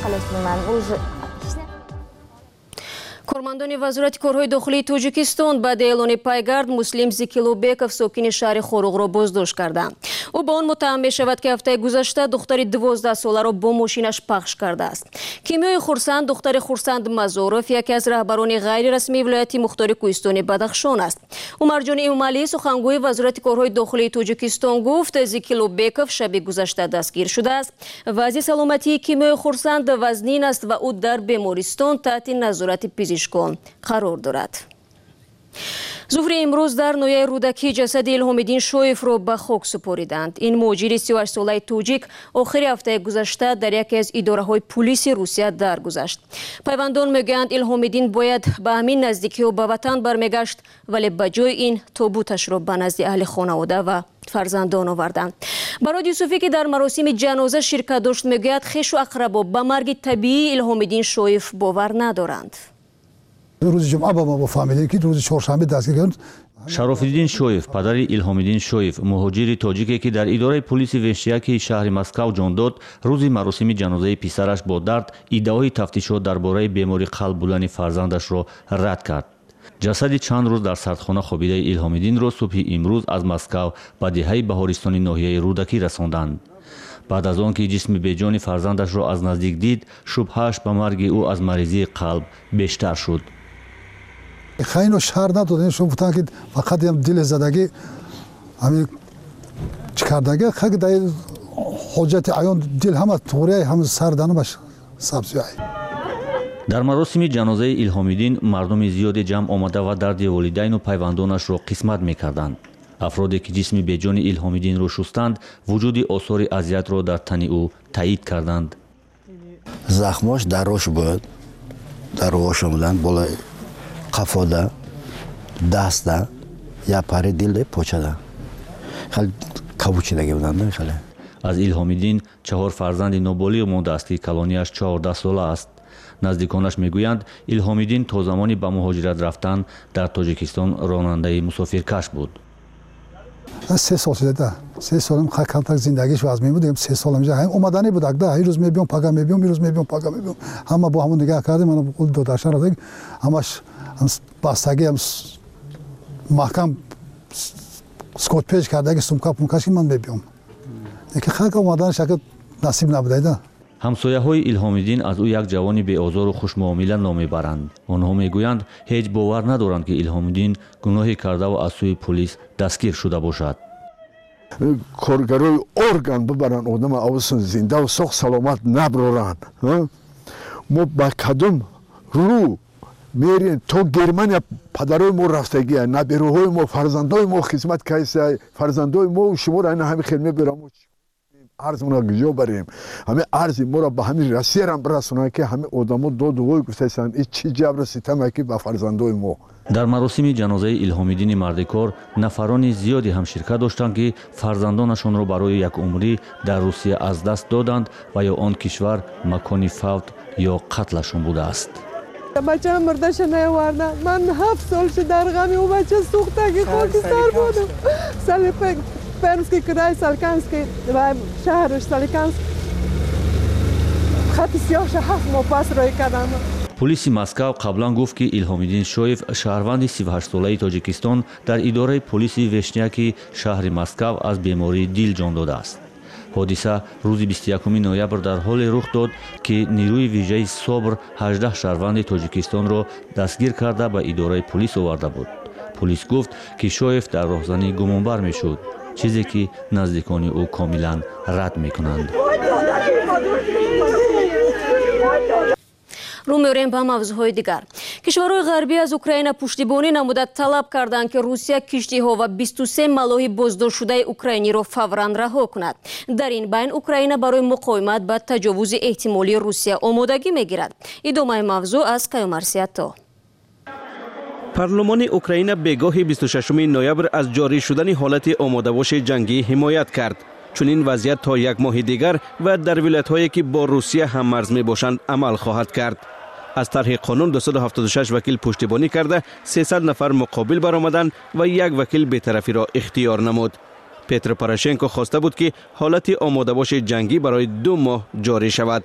кормандони вазорати корҳои дохилии тоҷикистон баъди эълони пайгард Муслим Зикилобеков сокини шаҳри Хоруғро боздошт карданд. ӯ ба он муттаҳам мешавад ки ҳафтаи гузашта духтари 12-соларо бо мошинаш пахш кардааст. Кимиёи Хурсанд духтари Хурсанд Мазоров яке аз раҳбарони ғайрирасмии вилояти Мухтори Кӯҳистони Бадахшон аст. Умарҷон Эмомалӣ, сухангӯи вазорати корҳои дохилии Тоҷикистон гуфт, Зикилобеков шаби гузашта дастгир шудааст. вазъи саломатии Кимиёи Хурсанд вазнин аст ва ӯ дар бемористон таҳти назорати пизишкон қарор дорад. зуҳри имрӯз дар ноҳияи Рӯдакӣ ҷасади Илҳомиддин Шоевро ба хок супориданд. ин муҳоҷири 38-солаи тоҷик охири ҳафтаи гузашта дар яке аз идораҳои пулиси Русия даргузашт. пайвандон мегӯянд, Илҳомиддин бояд ба ҳамин наздикиҳо ба ватан бармегашт, вале ба ҷои ин тобуташро ба назди аҳли хонавода ва фарзандон оварданд. Барод Юсуфӣ ки дар маросими ҷаноза ширкат дошт мегӯяд, хешу ақрабо ба марги табиии Илҳомиддин Шоев бовар надоранд. рӯзи ҷумъа ба мо фаҳмидем ки рӯзи чоршанбе дастгир карданд. Шарофиддин Шоев, падари Илҳомиддин Шоев, муҳоҷири тоҷике ки дар идораи полиси Вешияки шаҳри Москав ҷон дод, рӯзи маросими ҷанозаи писараш бо дард иддаои тафтишот дар бораи бемории қалб будани фарзандашро рад кард. ҷасади чанд рӯз дар сардхона хобидаи Илҳомиддинро субҳи имрӯз аз Москав ба деҳаи баҳористони ноҳияи Рӯдакӣ расонданд. баъд аз он ки ҷисми беҷони фарзандашро аз наздик дид, шубҳааш ба марги ӯ аз маризии қалб бештар шуд. хайно шаҳр надодем шумо гуфтан ки фақат ям дили задагӣ ҳамин чӣ кардагӣ хаки дар ҳоҷати аён дил ҳама туғрияи ҳама сарданамаш сабзияй. дар маросими ҷанозаи Илҳомиддин мардуми зиёде ҷамъ омада ва дарди волидайну пайвандонашро қисмат мекарданд. афроде ки ҷисми беҷони Илҳомиддинро шустанд, вуҷуди осори азиятро дар тани ӯ таъид карданд. захмош дар рош буд, дар рош омаданд болаи қафода, даста, я пари диле почада. хеле кабучидаги буданд. хеле. аз Илҳомиддин 4 фарзанди ноболиғ мондааст ки калонияш 14 сола аст. наздиконаш мегӯянд, Илҳомиддин то замони ба муҳоҷират рафтан дар Тоҷикистон ронандаи мусофиркаш буд. 3 сол шуда 3 سالم کمتر زندگیش وضع می‌بودیم 3 سال اینجا هم اومدنی بود اگه هر روز میبیام پاگا میبیام روز میبیام پاگا میبیام همه با همون نگاه کردیم من قول داداشان رو همش بستگی هم محکم سکوت پیش کرده که سمکا پونکاشی من میبیام که خاک اومدن شکل نصیب نبوده ده ҳамсояҳои илҳомиддин аз ӯ як ҷавони беозору хушмуомила ном мебаранд. онҳо мегӯянд ҳеҷ бовар надоранд ки илҳомиддин гуноҳе кардаву аз сӯи пулис дастгир шуда бошад. коргарои орган бибаранд одама авсон зиндаву соғ саломат наброранд. мо ба кадом рӯ мерем то германия падарои мо рафтагия набироҳои мо фарзандои мо хизмат кайса фарзандои мо шуморо айна ҳамин хел меберам арзмона гуҷо барем ҳамин арзи моро ба ҳамин россиярам расонанд ки ҳамин одамо доду вой гуфтаисанд ин чӣ ҷабру ситаме ки ба фарзандои мо. дар маросими ҷанозаи илҳомиддини мардикор нафарони зиёде ҳам ширкат доштанд ки фарзандонашонро барои якумрӣ дар русия аз даст доданд ва ё он кишвар макони фавт ё қатлашон будааст. бачаам мурдаша наоварданд ман 7 сол шуд дар ғами ӯ бача сӯхтаги хокистар будам салипек пермский край Соликамский шаҳр Соликамск хати сиёҳша 7 моҳ пас рой кардам. пулиси Москав қаблан гуфт ки Илҳомиддин Шоев шаҳрванди 38-солаи Тоҷикистон дар идораи полиси Вешняки шаҳри Москав аз бемории дил ҷон додааст. ҳодиса рӯзи 21 ноябр дар ҳоле рух дод ки нирӯи вижаи Собр 18 шаҳрванди Тоҷикистонро дастгир карда ба идораи полис оварда буд. полис гуфт ки Шоев дар роҳзанӣ гумонбар мешуд, чизе ки наздикони ӯ комилан рад мекунанд. рӯ меорем ба мавзӯъҳои дигар. кишварҳои ғарбӣ аз Украина пуштибонӣ намуда талаб карданд ки Русия киштиҳо ва 23 малоҳи боздоштшудаи украиниро фавран раҳо кунад. дар ин байн Украина барои муқовимат ба таҷовузи эҳтимолии Русия омодагӣ мегирад. идомаи мавзӯъ аз Кайомарсиятто. парлумони Украина бегоҳи 26 ноябр аз ҷорӣ шудани ҳолати омодабоши ҷангӣ ҳимоят кард. чунин вазъият то як моҳи дигар ва дар вилоятҳое ки бо Русия ҳаммарз мебошанд амал хоҳад кард. аз тарҳи қонун 276 вакил пуштибонӣ карда 300 нафар муқобил баромаданд ва як вакил бетарафиро ихтиёр намуд. Петр Порошенко хоста буд ки ҳолати омодабоши ҷангӣ барои 2 моҳ ҷорӣ шавад.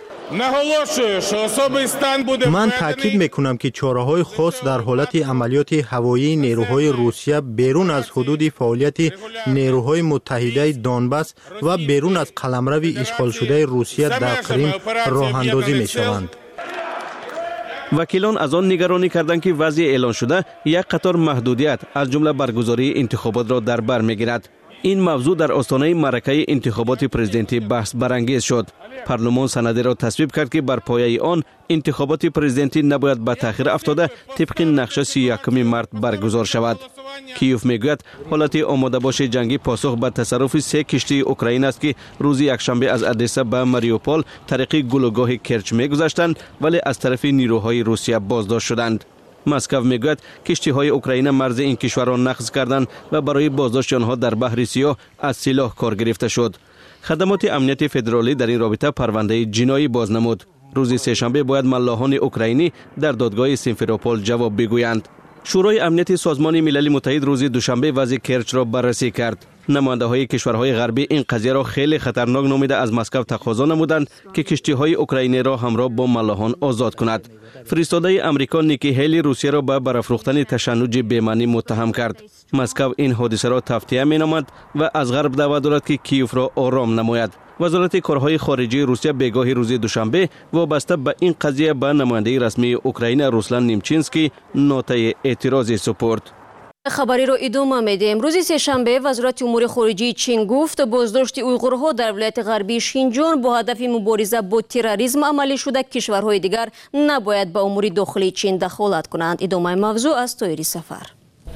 ман таъкид мекунам ки чораҳои хос дар ҳолати амалиёти ҳавоии нерӯҳои Русия берун аз ҳудуди фаъолияти нерӯҳои муттаҳидаи Донбас ва берун аз қаламрави ишғолшудаи Русия дар Крим роҳандозӣ мешаванд. вакилон аз он нигаронӣ карданд ки вазъи эълоншуда як қатор маҳдудият аз ҷумла баргузории интихоботро дар бар мегирад. ин мавзӯъ дар остонаи маъракаи интихоботи президентӣ баҳс барангез шуд. парлумон санадеро тасвиб кард ки бар пояи он интихоботи президентӣ набояд ба таъхир афтода тибқи нақша 31 март баргузор шавад. киев мегӯяд ҳолати омодабоши ҷангӣ посух ба тасарруфи 3 киштии Украин аст ки рӯзи якшанбе аз Одесса ба Мариупол тариқи гулӯгоҳи Керч мегузаштанд, вале аз тарафи нирӯҳои Русия боздошт шуданд. Москав мегӯяд киштиҳои Украина марзи ин кишварро нақз карданд ва барои боздошти онҳо дар баҳри Сиёҳ аз силоҳ кор гирифта шуд. хадамоти амнияти федералӣ дар ин робита парвандаи ҷиноӣ боз намуд. рӯзи сешанбе бояд маллоҳони украинӣ дар додгоҳи Симферопол ҷавоб бигӯянд. шӯрои амнияти созмони милали муттаҳид рӯзи душанбе вазъи Керчро баррасӣ кард. намояндаҳои кишварҳои ғарбӣ ин қазияро хеле хатарнок номида аз Москав тақозо намуданд ки киштиҳои украинеро ҳамроҳ бо маллоҳон озод кунад. фиристодаи амрико Ники Ҳейли Русияро ба барафрӯхтани ташаннуҷи бемаънӣ муттаҳам кард. Москав ин ҳодисаро тафтия меномад ва аз ғарб даъват дорад ки Киевро ором намояд. вазорати корҳои хориҷии Русия бегоҳи рӯзи душанбе вобаста ба ин қазия ба намояндаи расмии Украина Руслан Немчинский нотаи эътирозӣ супурд. хабариро идома медиҳем. рӯзи сешанбе вазорати умури хориҷии чин гуфт боздошти уйғурҳо дар вилояти ғарбии Шинҷон бо ҳадафи мубориза бо терроризм амалӣ шуда кишварҳои дигар набояд ба умури дохилии чин дахолат кунанд. идомаи мавзӯъ аз Тоири Сафар.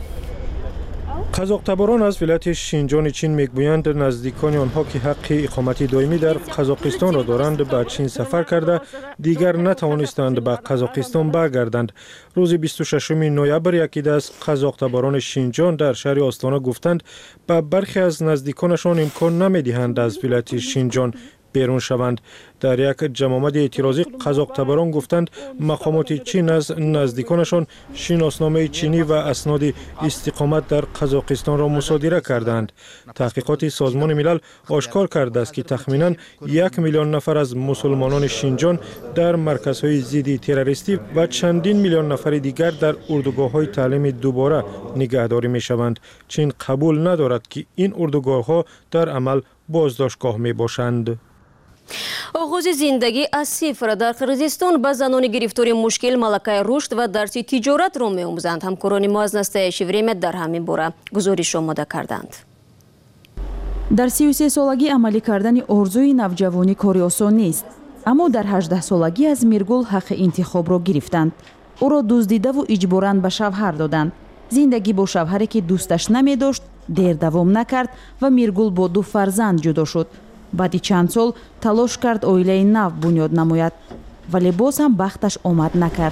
қазоқтаборон аз вилояти Шинҷони Чин мегӯянд наздикони онҳо ки ҳаққи иқомати доимӣ дар Қазоқистонро доранд ба Чин сафар карда дигар натавонистанд ба Қазоқистон баргарданд. рӯзи 26 ноябр якида аз қазоқтаборони Шинҷон дар шаҳри Остона гуфтанд ба бархе аз наздиконашон имкон намедиҳанд аз вилояти Шинҷон بیرون شوند. در یک جمامت اعتراضی قزاق‌تبران گفتند مقامات چین از نزدیکانشان شناسنامه چینی و اسناد استقامت در قزاقستان را مصادره کردند. تحقیقات سازمان ملل آشکار کرده است که تخمیناً 1 میلیون نفر از مسلمانان شینجان در مرکزهای ضد تروریستی و چندین میلیون نفر دیگر در اردوگاه‌های تعلیم دوباره نگهداری می‌شوند. چین قبول ندارد که این اردوگاه‌ها در عمل بازداشتگاه می‌باشند. آغاز زندگی از صفر در قرقیزستان به زنان گرفتار مشکل ملکه رشد و درس تجارت را می‌آموزند. همکاران ما از نسته شیوریم در همین باره گزارش آماده کردند. در 33 سالگی عملی کردن آرزوی نوجوانی کاری آسان نیست، اما در 18 سالگی از میرگل حق انتخاب را گرفتند. او را دزدیده و اجباراً به شوهر دادند. زندگی با شوهری که دوستش نمی داشت دیر دوام نکرد و میرگل با 2 فرزند جدا شد. بعد چند سال تلاش کرد oilayi نو بنیاد نماید، ولی باز هم بختش آمد نکرد.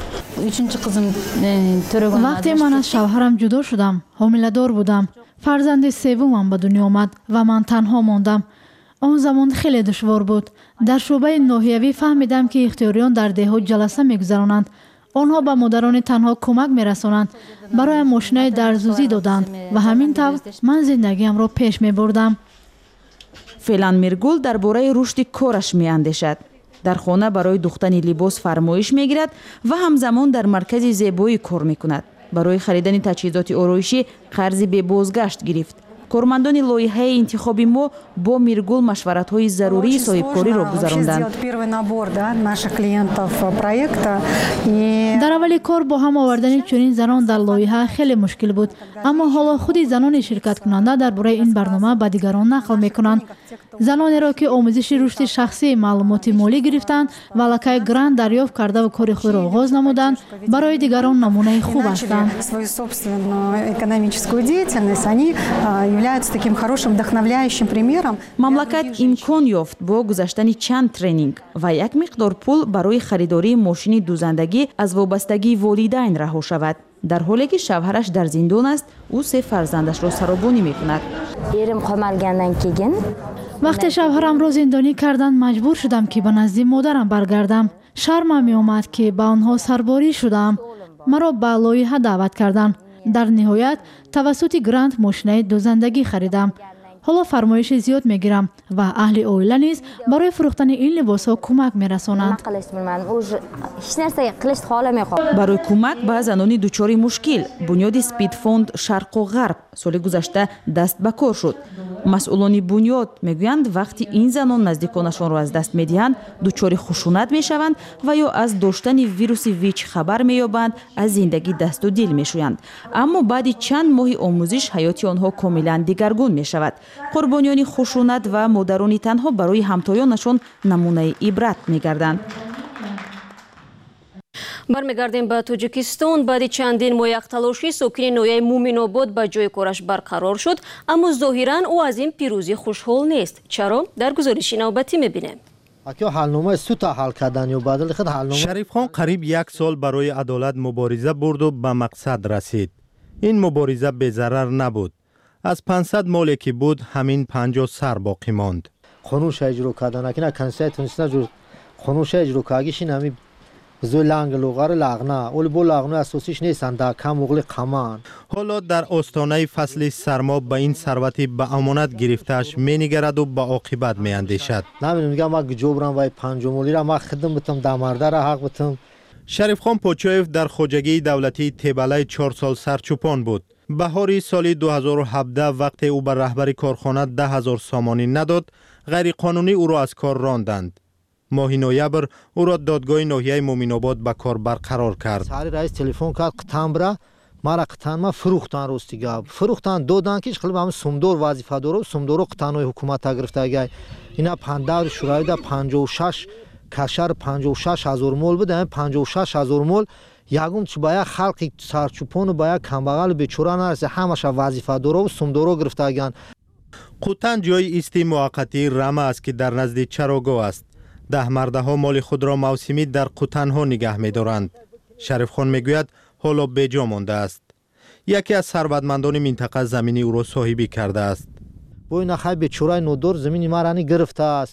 وقتی من از شوهرم جدا شدم حامله‌دار بودم. فرزند سومم به دنیا آمد و من تنها ماندم. آن زمان خیلی دشوار بود. در شعبه ناحیوی فهمیدم که اختیاریان در دهها جلسه می‌گذرانند. آنها به مادران تنها کمک می‌رسانند. برای ماشین درزوزی دادند و همین طور من زندگیم را پیش می‌بردم. فعلا میرگل درباره رشد کارش می‌اندیشد. در خانه برای دوختن لباس فرمایش می‌گیرد و همزمان در مرکز زیبایی کار می‌کند. برای خریدن تجهیزات آرایشی قرض به بازگشت گرفت. کارمندان لایحه انتخابی ما با میرگل مشورت‌های ضروری صاحبکاری را گذراندند. در اول کار با هم آوردن چنین زنان در لایحه خیلی مشکل بود، اما حالا خود زنان شرکت کننده درباره این برنامه به دیگران نقل می‌کنند. زنانی را که آموزش رشد شخصی معلومات مالی گرفتند و لکه گرانت دریافت کرده و کار خود را آغاز نمودند، برای دیگران نمونه خوب هستند. مملکت امکان یافت با گذاشتن چند ترینینگ و یک مقدار پول برای خریداری ماشین دوزندگی از وابستگی والدین رها شود. در حالی که شوهرش در زندان است، او 3 فرزندش را سرابانی می‌کند. وقتی شوهرم را زندانی کردند مجبور شدم که به نزد مادرم برگردم. شرمم می‌آمد که به آنها سرباری شدم. مرا به لایحه دعوت کردند. در نهایت توسط گرانت ماشین دوزندگی خریدم. حالا فرمایش زیاد میگیرم و اهل اویله نیز برای فروختن این لباس ها کمک میرسانند. برای کمک به زنان دچار مشکل بنیاد سپید فوند شرق و غرب سال گذشته دست به کار شد. مسئولان بنیاد میگویند وقتی این زنان نزدیکانشان را از دست میدهند دچار خشونت میشوند و یا از داشتن ویروس ویچ خبر مییابند، از زندگی دست و دل میشویند. اما بعد چند ماه آموزش حیات آنها کاملا دیگرگون میشود. قربانیان خشونت و مادران تنها برای همتایانشان نمونه عبرت میگردند. برمیگردیم به تاجیکستان. بعد چندین ماه یک تلاشی ساکن ناحیه مومن‌آباد به جای کارش برقرار شد، اما ظاهراً او از این پیروزی خوشحال نیست. چرا؟ در گزارش نوبتی میبینیم. شریف خان قریب 1 سال برای عدالت مبارزه برد و به مقصد رسید. این مبارزه به ضرر نبود. از 500 مالی که بود همین 50 سر باقی ماند. قانونش اجرا کردن که نه کنستیتوشن جو قانونش اجرا کاگیشین همی زوی لنگ لوغار لغنا اول بو لغنا اساسیش نیستند در کم اوغل قمان. حالا در آستانه فصل سرما به این ثروتی به امانت گرفتهش مینگرد و به عاقبت میاندیشد. نمیدونم میگم ما جبران وای 5 مالی را ما خدمت بتم دمرده را حق بتم. شریف خان پوچویف در خوجگی دولتی تبله 4 سال سرچوپان بود. بهاری سال 2017 وقتی او به رهبر کارخانه 10,000 سامانی نداد، غیر قانونی او را از کار راندند. ماه نوامبر او را دادگاه ناحیه مومن‌آباد به کار برقرار کرد. ساری رئیس تلفن کرد قطعاً برا مرا قطعاً ما فروختن روستیگا فروختن دادن که خیلی هم سومدار وظیفه داره سومدار قطعاً حکومت گرفته اینا 50 شورای ده 56 کشر 56,000 مول بده 56,000 مول یگم چه باید خلق سرچوپان و باید کمبغل بیچاره نرسه همش وظیفه داره و سومدارو گرفتگان. قطعاً جای ایستی موقتی رمه است که در نزد چراگاه است. 10 مرده ها مال خود را موسمی در قطن ها نگه می دارند. شریف خان میگوید حالا بیجا مانده است. یکی از ثروتمندان منطقه زمینی او را صاحبی کرده است. بوی نخای بیچاره نودور زمینی مرانی گرفته است.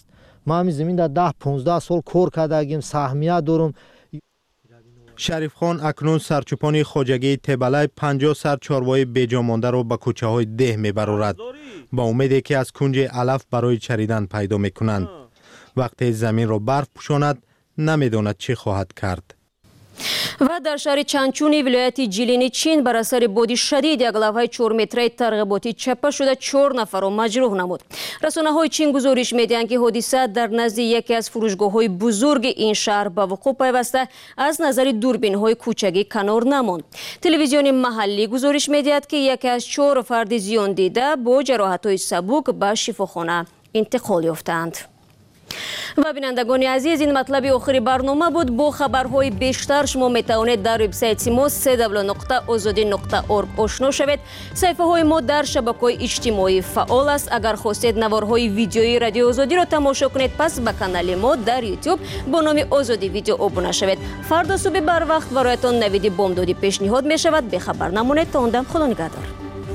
ما همین زمین در 10 15 سال کار کردیم، سهمیت دارم. شریف خان اکنون سرچوپان خواجگی تبلای 50 سر چاروای بیجا مانده را به کوچه های ده میبرد با امیدی که از کنج علف برای چریدن پیدا میکنند. وقتی زمین را برف پوشاند نمیداند چی خواهد کرد. و در شهر چانچونی ولایت جیلینی چین بر اثر بادی شدید یک لوحه 4 متری ترغیباتی چپه شده 4 نفر را مجروح نمود. رسانه‌های چین گزارش می‌دهند که حادثه در نزد یکی از فروشگاه‌های بزرگ این شهر به وقوع پیوسته از نظر دوربین‌های کوچکی کنار نماند. تلویزیون محلی گزارش می‌دهد که یکی از 4 فرد زیان دیده با جراحت‌های سبک به شفاخانه انتقال یافتند. و بینندگان عزیز، این مطلب آخری برنامه بود. با خبرهای بیشتر شما میتوانید در وبسایت ما www.azadi.org آشنا شوید. صفحه های ما در شبکه‌های اجتماعی فعال است. اگر خواستید نوارهای ویدیویی رادیو آزادی را تماشا کنید پس به کانال ما در یوتیوب با نام آزادی ویدیو ابونه شوید. فردا صبح بر وقت برایتان نوید بامدادی پیشنهاد می شود. به خبر نمانید. تا اون دم خدا نگهدار.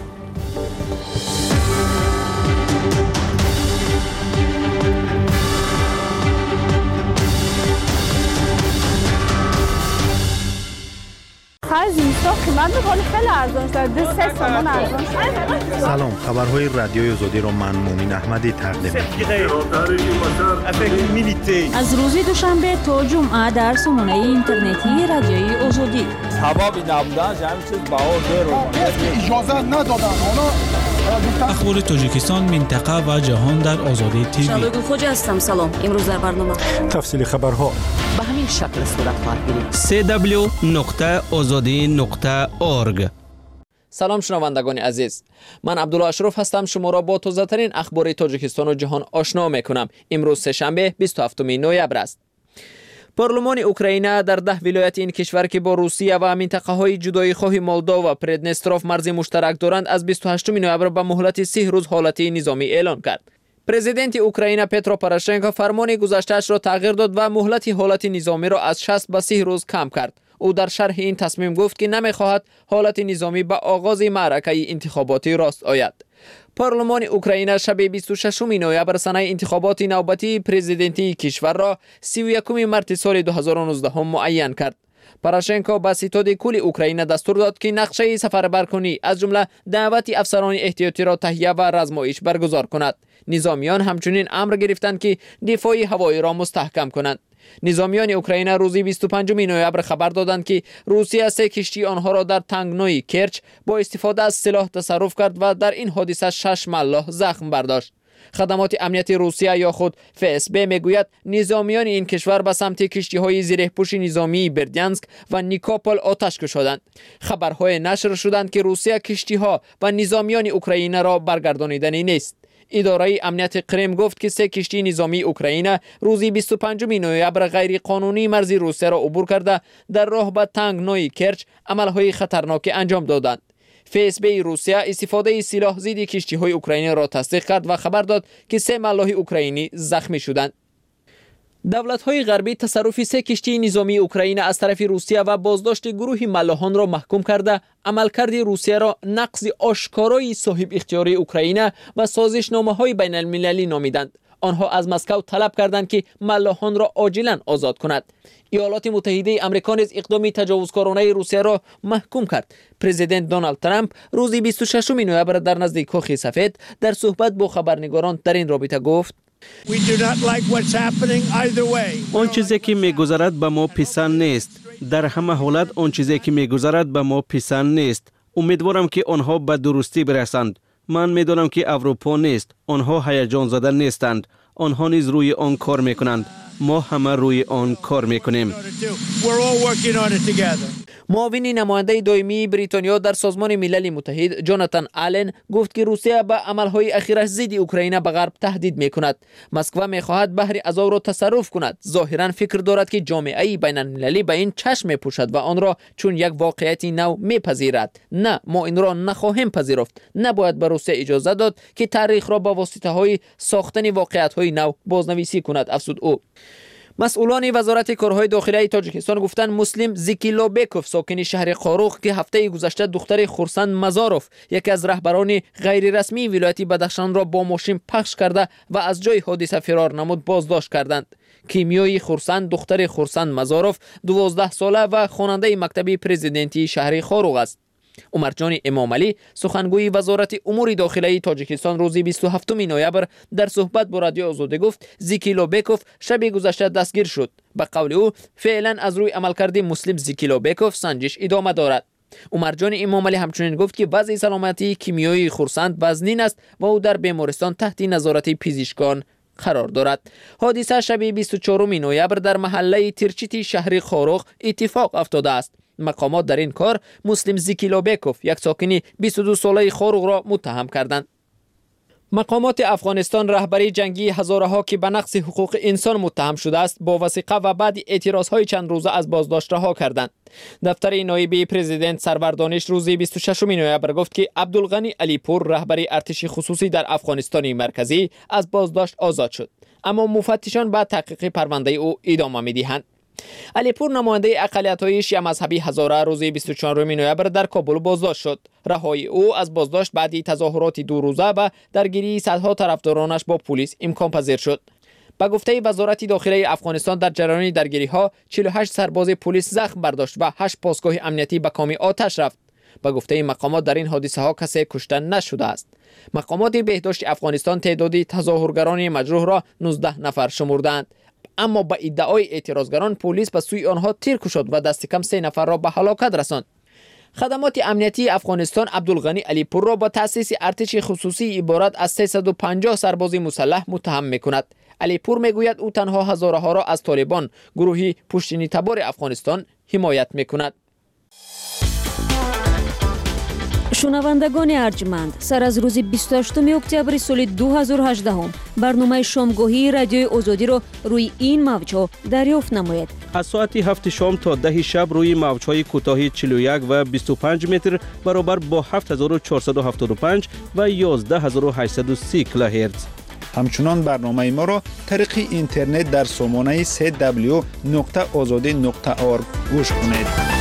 از اینستا قیمت می‌کنه خیلی ارزان شده 2-3 تومان ارزان شده. سلام، خبرهای رادیوی آزادی را من مومن احمدی تقدیم می‌کنم. از روز دوشنبه تا جمعه در سامانه اینترنتی رادیوی آزادی. حبابی نبودن همین چیز بها اجازه ندادن. اخبار تاجیکستان، منطقه و جهان در آزادی تیوی. شادو خوجا هستم. سلام. امروز در برنامه تفصیل خبرها به همین شکل صورت خواهد گرفت. www.azadi.org. سلام شنوندگان عزیز، من عبدالله اشرف هستم. شما را با تازه ترین اخبار تاجیکستان و جهان آشنا میکنم. امروز سه‌شنبه 27 نوامبر است. پارلمان اوکراین در 10 ولایت این کشور که با روسیه و منطقه های جدایی خواه مولدو و پردنستروف مرز مشترک دارند از 28 نوامبر به مهلت 30 روز حالت نظامی اعلان کرد. پرزیدنت اوکراین پترو پوراشنکو فرمان گذشته‌اش را تغییر داد و مهلت حالت نظامی را از 60 به 30 روز کم کرد. او در شرح این تصمیم گفت که نمی‌خواهد حالت نظامی به آغاز معرکه انتخاباتی راست آید. پارلمان اوکراین شب 26 نوامبر سنه انتخابات نوبتی پرزیدنتی کشور را 31 مارس سال 2019 معین کرد. پوراشنکو به ستاد کل اوکراین دستور داد که نقشه سفربرکنی از جمله دعوت افسران احتیاطی را تهیه و رزمایش برگزار کند. نظامیان همچنین امر گرفتند که دفاع هوایی را مستحکم کنند. نظامیان اوکراین روز 25 نوامبر خبر دادند که روسیه 3 کشتی آنها را در تنگنای کرچ با استفاده از سلاح تصرف کرد و در این حادثه 6 ملاح زخم برداشت. خدمات امنیتی روسیه یا خود FSB میگوید نظامیان این کشور به سمت کشتی‌های زیرپوش نظامی بردینسک و نیکوپل آتش کشیدند. خبرهای نشر شدند که روسیه کشتی‌ها و نظامیان اوکراین را برگردانیدنی نیست. اداره امنیت کرم گفت که 3 کشتی نظامی اوکراین روز 25 نوامبر غیر قانونی مرز روسیه را عبور کرده در راه به تنگنای کرچ عملهای خطرناک انجام دادند. FSB روسیه استفاده سلاح ضد کشتی‌های اوکراینی را تصدیق کرد و خبر داد که 3 ملاح اوکراینی زخمی شدند. دولت‌های غربی تصرف 3 کشتی نظامی اوکراین از طرف روسیه و بازداشت گروه ملاحان را محکوم کرده عملکرد روسیه را نقض آشکارای صاحب اختیاری اوکراین و سازشنامه‌های بین المللی نامیدند. آنها از مسکو طلب کردند که ملاحان را عاجلاً آزاد کند. ایالات متحده آمریکا نیز اقدام تجاوزکارانه روسیه را محکوم کرد. پرزیدنت دونالد ترامپ روز 26 نوامبر در نزد کاخ سفید در صحبت با خبرنگاران در این رابطه گفت: آن چیزی که می‌گذرد به ما پسند نیست. در همه حالت آن چیزی که می‌گذرد به ما پسند نیست. امیدوارم که آنها به درستی برسند. من می‌دانم که اروپا نیست. آنها هیجان زده نیستند. آنها نیز روی آن کار می‌کنند. ما همه روی آن کار می‌کنیم. معاون نماینده دائمی بریتانیا در سازمان ملل متحد جاناتان آلن گفت که روسیه به عملهای اخیرش ضد اوکراین به غرب تهدید می‌کند. مسکو می‌خواهد بحر ازاو را تصرف کند. ظاهراً فکر دارد که جامعه بین‌المللی به این چشم می‌پوشد و آن را چون یک واقعیت نو می‌پذیرد. نه، ما این را نخواهیم پذیرفت. نباید به روسیه اجازه داد که تاریخ را با واسطه‌های ساختن واقعیت‌های نو بازنویسی کند، افزود او. مسئولان وزارت کارهای داخلی تاجیکستان گفتند مسلم زیکیلوبکوف ساکن شهر قاروخ که هفته گذشته دختر خورسند مزاروف یکی از رهبران غیر رسمی ولایت بدخشان را با ماشین پخش کرده و از جای حادثه فرار نمود بازداشت کردند. کیمیایی خورسند دختر خورسند مزاروف 12 ساله و خواننده مکتب پرزیدنتی شهر قاروخ است. عمرجان امامعلی سخنگوی وزارت امور داخلی تاجیکستان روز 27 نوامبر در صحبت با رادیو آزادی گفت زیکیلوبکوف شب گذشته دستگیر شد. به قول او فعلا از روی عملکرد مسلم زیکیلوبکوف سنجش ادامه دارد. عمرجان امامعلی همچنین گفت که وضع سلامتی کیمیایی خورسند وزنین است و او در بیمارستان تحت نظارت پزشکان قرار دارد. حادثه شب 24 نوامبر در محله ترچیتی شهر قاروخ اتفاق افتاده است. مقامات در این کار مسلم زیکیلوبکوف یک ساکن 22 ساله قاروخ را متهم کردند. مقامات افغانستان رهبری جنگی هزارها که به نقض حقوق انسان متهم شده است با وثیقه و بعد اعتراضهای چند روزه از بازداشت رها کردند. دفتر نایب پرزیدنت سرور دانش روز 26 نوامبر گفت که عبدالغنی علیپور رهبری ارتش خصوصی در افغانستان مرکزی از بازداشت آزاد شد، اما مفتشان به تحقیق پرونده او ادامه می‌دهند. علیپور نماینده اقلیت‌های شیعه مذهبی هزاره روز 24 نوامبر در کابل بازداشت شد. رهایی او از بازداشت بعد تظاهرات 2 روزه و درگیری صدها طرفدارانش با پلیس امکان پذیر شد. به گفته وزارت داخلی افغانستان در جریان درگیری‌ها 48 سرباز پلیس زخم برداشت و 8 پاسگاه امنیتی به کام آتش رفت. به گفته مقامات در این حادثه‌ها کسی کشته نشده است. مقامات بهداشت افغانستان تعداد تظاهرگران مجروح را 19 نفر شمردند، اما با ادعای اعتراضگران پلیس به سوی آنها تیر کشید و دست کم 3 نفر را به هلاکت رساند. خدمات امنیتی افغانستان عبدالغنی علیپور را با تأسیس ارتش خصوصی عبارت از 350 سرباز مسلح متهم می‌کند. علیپور میگوید او تنها هزارها را از طالبان، گروهی پشتینی تبار افغانستان، حمایت می‌کند. شنوندگان ارجمند، سر از روز 28 اکتبر سال 2018 برنامه شامگاهی رادیوی آزادی را روی این موج‌ها دریافت نمایید. از ساعت 7 شام تا 10 شب روی موج‌های کوتاه 41 و 25 متر برابر با 7475 و 11830 کیلوهرتز. همچنان برنامه ما را طریق اینترنت در سامانه www.azadi.org گوش کنید.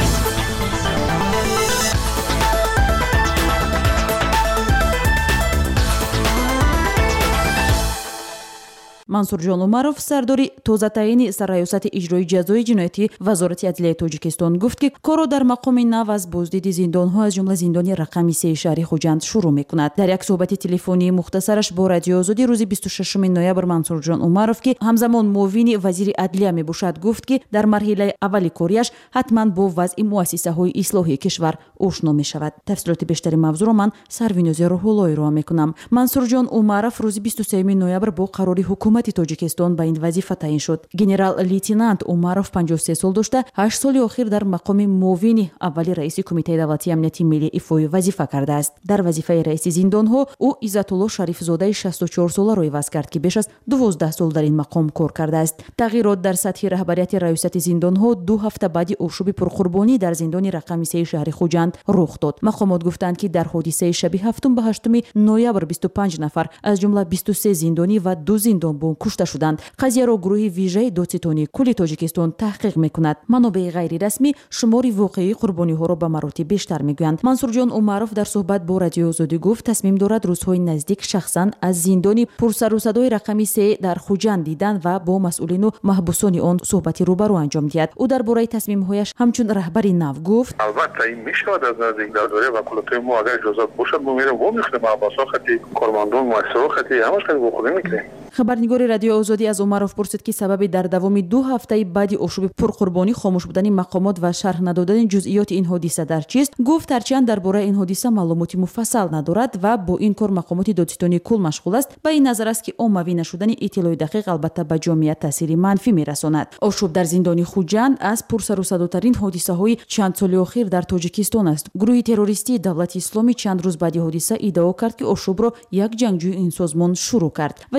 мансурҷон умаров сардори тозатаини сарраёсати иҷрои ҷазои ҷиноятӣ вазорати адлияи тоҷикистон гуфт ки корро дар мақоми нав аз боздиди зиндонҳо аз ҷумла зиндони рақами 3 шаҳри хуҷанд шурӯъ мекунад. дар як суҳбати телефонии мухтасараш бо радиои озодӣ рӯзи 26 ноябр мансурҷон умаров ки ҳамзамон муовини вазири адлия мебошад гуфт ки дар марҳилаи аввали корияш ҳатман бо вазъи муассисаҳои ислоҳии кишвар ошно мешавад. тафсилоти бештари мавзӯъро ман сарвинози рӯҳуллои роҳ мекунам. мансурҷон умаров рӯзи 23 ноябр бо қарори ҳукумати тоҷикистон ба ин вазифа таъин шуд. генерал-лейтенант умаров 53 сол дошта 8 соли охир дар мақоми муовини аввали раиси кумитаи давлатии амнияти миллӣ ифои вазифа кардааст. дар вазифаи раиси зиндонҳо ӯ иззатулло шарифзодаи 64 соларо иваз кард ки беш аз 12 сол дар ин мақом кор кардааст. тағйирот дар сатҳи раҳбарияти раёсати зиндонҳо 2 ҳафта баъди ошӯби пурқурбонӣ дар зиндони рақами 3 шаҳри хуҷанд рух дод. мақомот гуфтанд ки дар ҳодисаи шаби 7 ба 8 ноябр 25 нафар аз ҷумла 23 зиндонӣ ва 2 зиндонбон кушта шуданд. қазияро гурӯҳи вижаи додситони кулли тоҷикистон таҳқиқ мекунад. манобаи ғайрирасмӣ шумори воқеии қурбониҳоро ба маротиб бештар мегӯянд. мансурҷон умаров дар суҳбат бо радиои озодӣ гуфт тасмим дорад рӯзҳои наздик шахсан аз зиндони пурсарусадои рақами 3 дар хуҷанд дидан ва бо масъулину маҳбусони он суҳбати рӯбарӯ анҷом диҳад. ӯ дар бораи тасмимҳояш ҳамчун раҳбари нав гуфт: албатта ин мешавад аз наздик дардори ваколатои мо агар иҷозат бошад мо мерем вомехӯрем аббосо хати кормандон муассисаҳо хати ҳамаш хати вохӯрӣ мекунем. хабарнигори радиои озодӣ аз умаров пурсид ки сабаби дар давоми 2 ҳафтаи баъди ошӯби пурқурбонӣ хомӯш будани мақомот ва шарҳ надодани ҷузъиёти ин ҳодиса дар чист. гуфт ҳарчанд дар бораи ин ҳодиса маълумоти муфассал надорад ва бо ин кор мақомоти додситонии кул машғул аст, ба ин назар аст ки оммавӣ нашудани иттилои дақиқ албатта ба ҷомеа таъсири манфӣ мерасонад. ошӯб дар зиндони хуҷанд аз пурсарусадотарин ҳодисаҳои чандсоли охир дар тоҷикистон аст. гурӯҳи террористии давлати исломӣ чанд рӯз баъди ҳодиса иддао кард ки ошӯбро як ҷангҷӯи ин созмон шурӯъ кард. вазири умури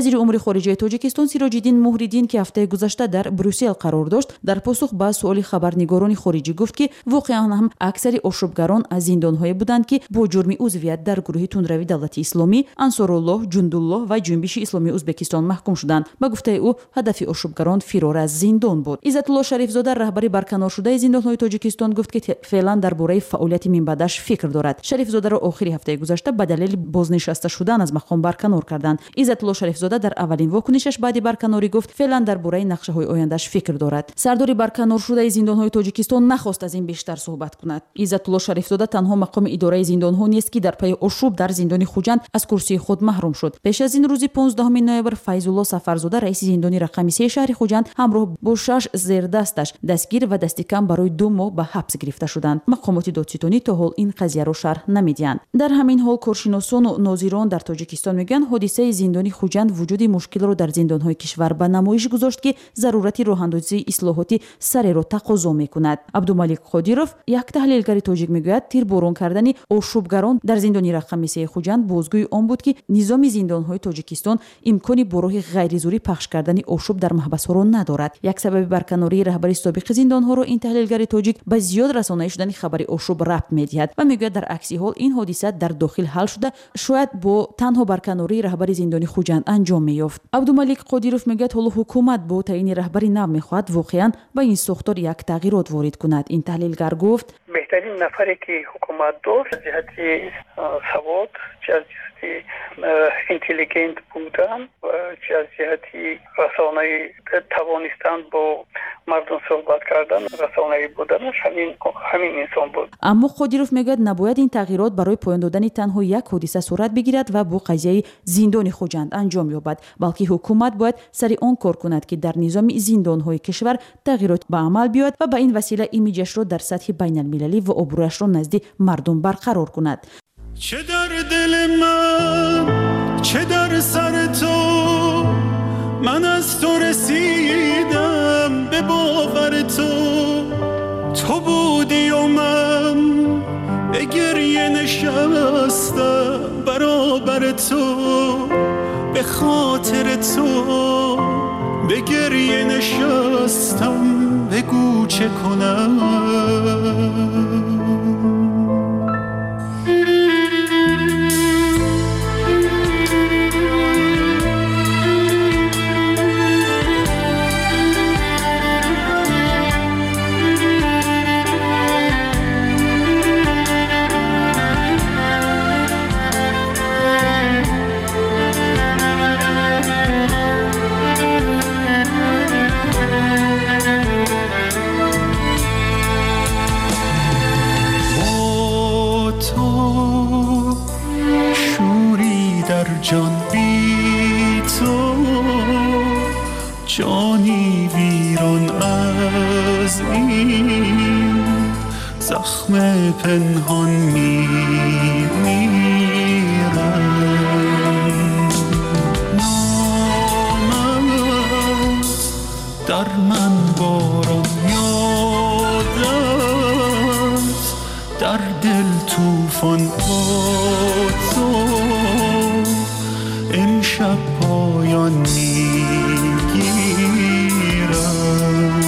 خارجه تاجیکستان سیراج‌الدین مهریدین که هفته گذشته در بروسل قرار داشت در پاسخ به سؤال خبرنگاران خارجی گفت که واقعا هم اکثر آشوبگران از زندان‌های بودند که با جرم عضویت در گروه تندروی دولت اسلامی، انصارالله، جندالله و جنبش اسلامی ازبکستان محکوم شدند. به گفته او هدف آشوبگران فرار از زندان بود. عزت الله شریف زاده رهبر برکنار شده زندان‌های تاجیکستان گفت که فعلا درباره فعالیت منبعش فکر دارد. شریف زاده را آخر هفته گذشته به دلیل بازنشسته شدن از مقام برکنار کردند. عزت الله شریف زاده در اولین واکنشش بعد برکناری گفت فعلا درباره نقشه‌های آینده‌اش فکر دارد. سردار برکنار شده زندان‌های تاجیکستان نخواست از این بیشتر صحبت کند. عزت الله شریف زاده تنها مقام اداره زندان‌ها نیست که در پی آشوب در زندان خوجند از کرسی خود محروم شد. پیش از این روز 15 نوامبر فیض الله سفرزاده رئیس زندان رقم 3 شهر خوجند همراه با 6 زیردستش دستگیر و دست کم برای 2 ماه به حبس گرفته شدند. مقامات دادستانی تا حال این قضیه را شرح نمیدهند. در همین حال کارشناسان و ناظران در تاجیکستان میگن حادثه زندانی خوجند وجود مشکل را در زندان‌های کشور به نمایش گذاشت که ضرورت راه‌اندازی اصلاحاتی سری را تقاضا میکند. عبدالملک قادیروف یک تحلیلگر تاجیک میگوید تیرباران کردن آشوبگران در زندان رقم 3 خوجند بازگوی آن بود که نظام زندان‌های تاجیکستان امکانی با راه غیر زوری پخش کردن آشوب در محبس‌ها را ندارد. یک سبب برکناری رهبر سابق زندان‌ها را این تحلیلگر تاجیک به زیاد رسانایی شدن خبر آشوب ربط می‌دهد و میگوید در عکس حال این حادثه در داخل حل شده شاید با تنها برکناری رهبر زندانی خوجند انجام می‌یافت. عبدالملک قادیروف میگوید حالا حکومت با تعیین رهبری نو می‌خواهد واقعاً با این ساختار یک تغییرات وارد کند. این تحلیلگر گفت بهترین نفری که حکومت داشت جهت سواد، جهت اینتلیجنت بودن و جهت رسانه‌ای توانستن با مردم صحبت کردن، رسانه‌ای بودنش همین انسان بود. اما قادیروف میگوید نباید این تغییرات برای پایان دادن تنها یک حادثه صورت بگیرد و با قضیه زندان خوجند انجام یابد، بلکه حکومت باید سریع آن کار کند که در نظام زندان‌های کشور تغییرات به عمل بیاید و به این وسیله ایمیجش را در سطح بین‌المللی و ابرویش را نزد مردم برقرار کند. چه در دل من، چه در سر تو، من از تو رسیدم به باور تو. تو بودی و من به گریه نشستم برابر تو، به خاطر تو به گریه نشستم، بگو چه کنم. جان بی تو، جانی ویران از این زخم پنهان میمیرم. نامت در من باران یادت، در دل توفان با تو امشب پایان میگیرم.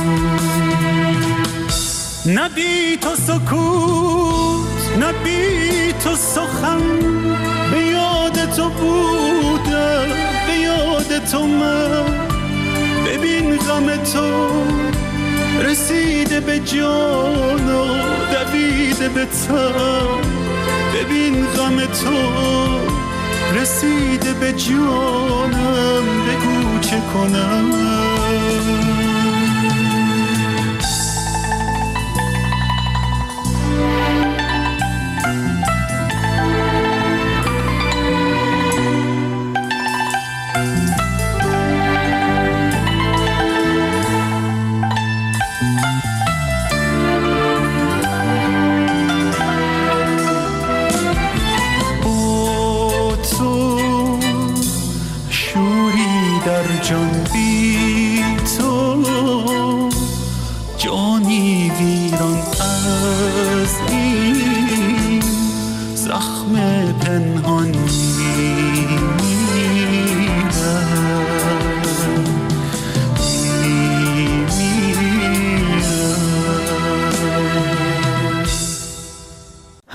نه بی تو سکوت، نه بی تو سخن، به یاد تو بودم، به یاد تو من. ببین غم تو رسیده به جان و دویده به تن. ببین غم تو رسیده به جانم، بگو چه کنم. جان بی تو، جانی ویران از این زخم پنهان میمیرم.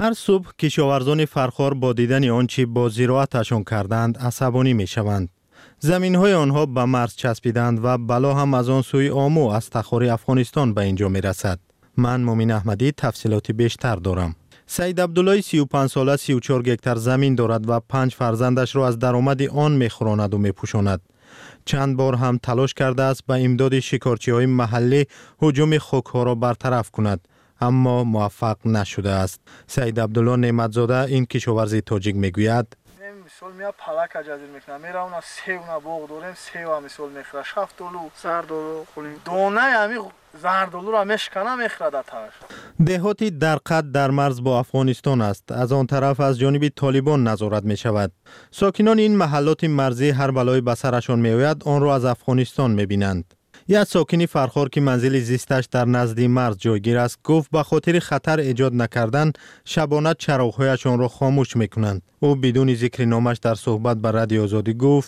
هر صبح کشاورزان فرخار با دیدن آنچه با زراعتشان کردند عصبانی می شوند. زمین های آنها به مرز چسبیدند و بلا هم از آن سوی آمو از تخار افغانستان به اینجا می رسد. من مومن احمدی تفصیلاتی بیشتر دارم. سید عبدالله 35 ساله 34 گکتار زمین دارد و 5 فرزندش را از درآمد آن می‌خوراند و می‌پوشاند. چند بار هم تلاش کرده است به امداد شکارچی‌های محلی هجوم خوک‌ها را برطرف کند، اما موفق نشده است. سید عبدالله نعمتزاده این کشاورز تاجیک میگوید: مثال میا پلاک اجازه میکنم میرم اونا سیو نا باغ داریم سیو مثال میخره شفت دلو زردالو خولیم دانه همی زردالو را مشکنه میخره تاش. دهاتی در قد در مرز با افغانستان است. از آن طرف از جانب طالبان نظارت می شود. ساکنان این محلات مرزی هر بلای به سرشان می آید آن را از افغانستان می بینند. یک ساکنی فرخار که منزل زیستش در نزدی مرز جایگیر است گفت به خاطر خطر ایجاد نکردن شبانه چراغ‌هایشان را خاموش میکنند. او بدون ذکر نامش در صحبت با رادیو آزادی گفت: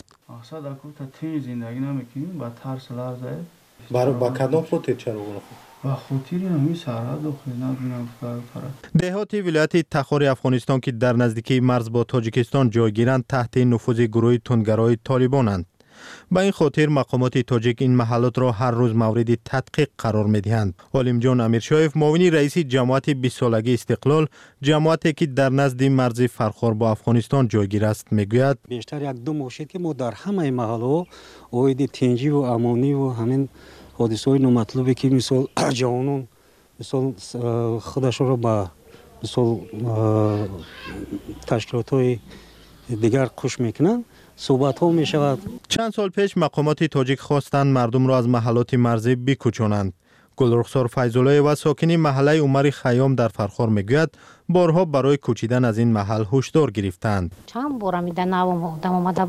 زندگی نمیکنیم با ترس لرزه. برای با کدام خاطر چراغ با خاطر همین سرحد نبینم فرات. دهاتی ولایت تخار افغانستان که در نزدیکی مرز با تاجیکستان جایگیرند تحت نفوذ گروه تندگرای طالبانند. با این خاطر مقامات تاجیک این محلات را هر روز مورد تدقیق قرار می‌دهند. عالم جان امیرشایف معاون رئیس جماعت 20 سالگی استقلال، جماعتی که در نزد مرز فرخار با افغانستان جایگیر است، میگوید: بیشتر یک دو ماه شد که ما در همه محل‌ها اوید تنجی و امانی و همین حادثه‌های نامطلوبی که مثلا جوانان مثلا خودشون را با مثلا تشکیلات‌های دیگر کش میکنند. صحبت ها می شود. چند سال پیش مقامات تاجیک خواستند مردم را از محلات مرزی بکوچانند. گلرخسار فیض‌الله و ساکنی محله عمر خیام در فرخار میگوید بارها برای کوچیدن از این محل هشدار گرفتند. چند بار میدن آدم اومده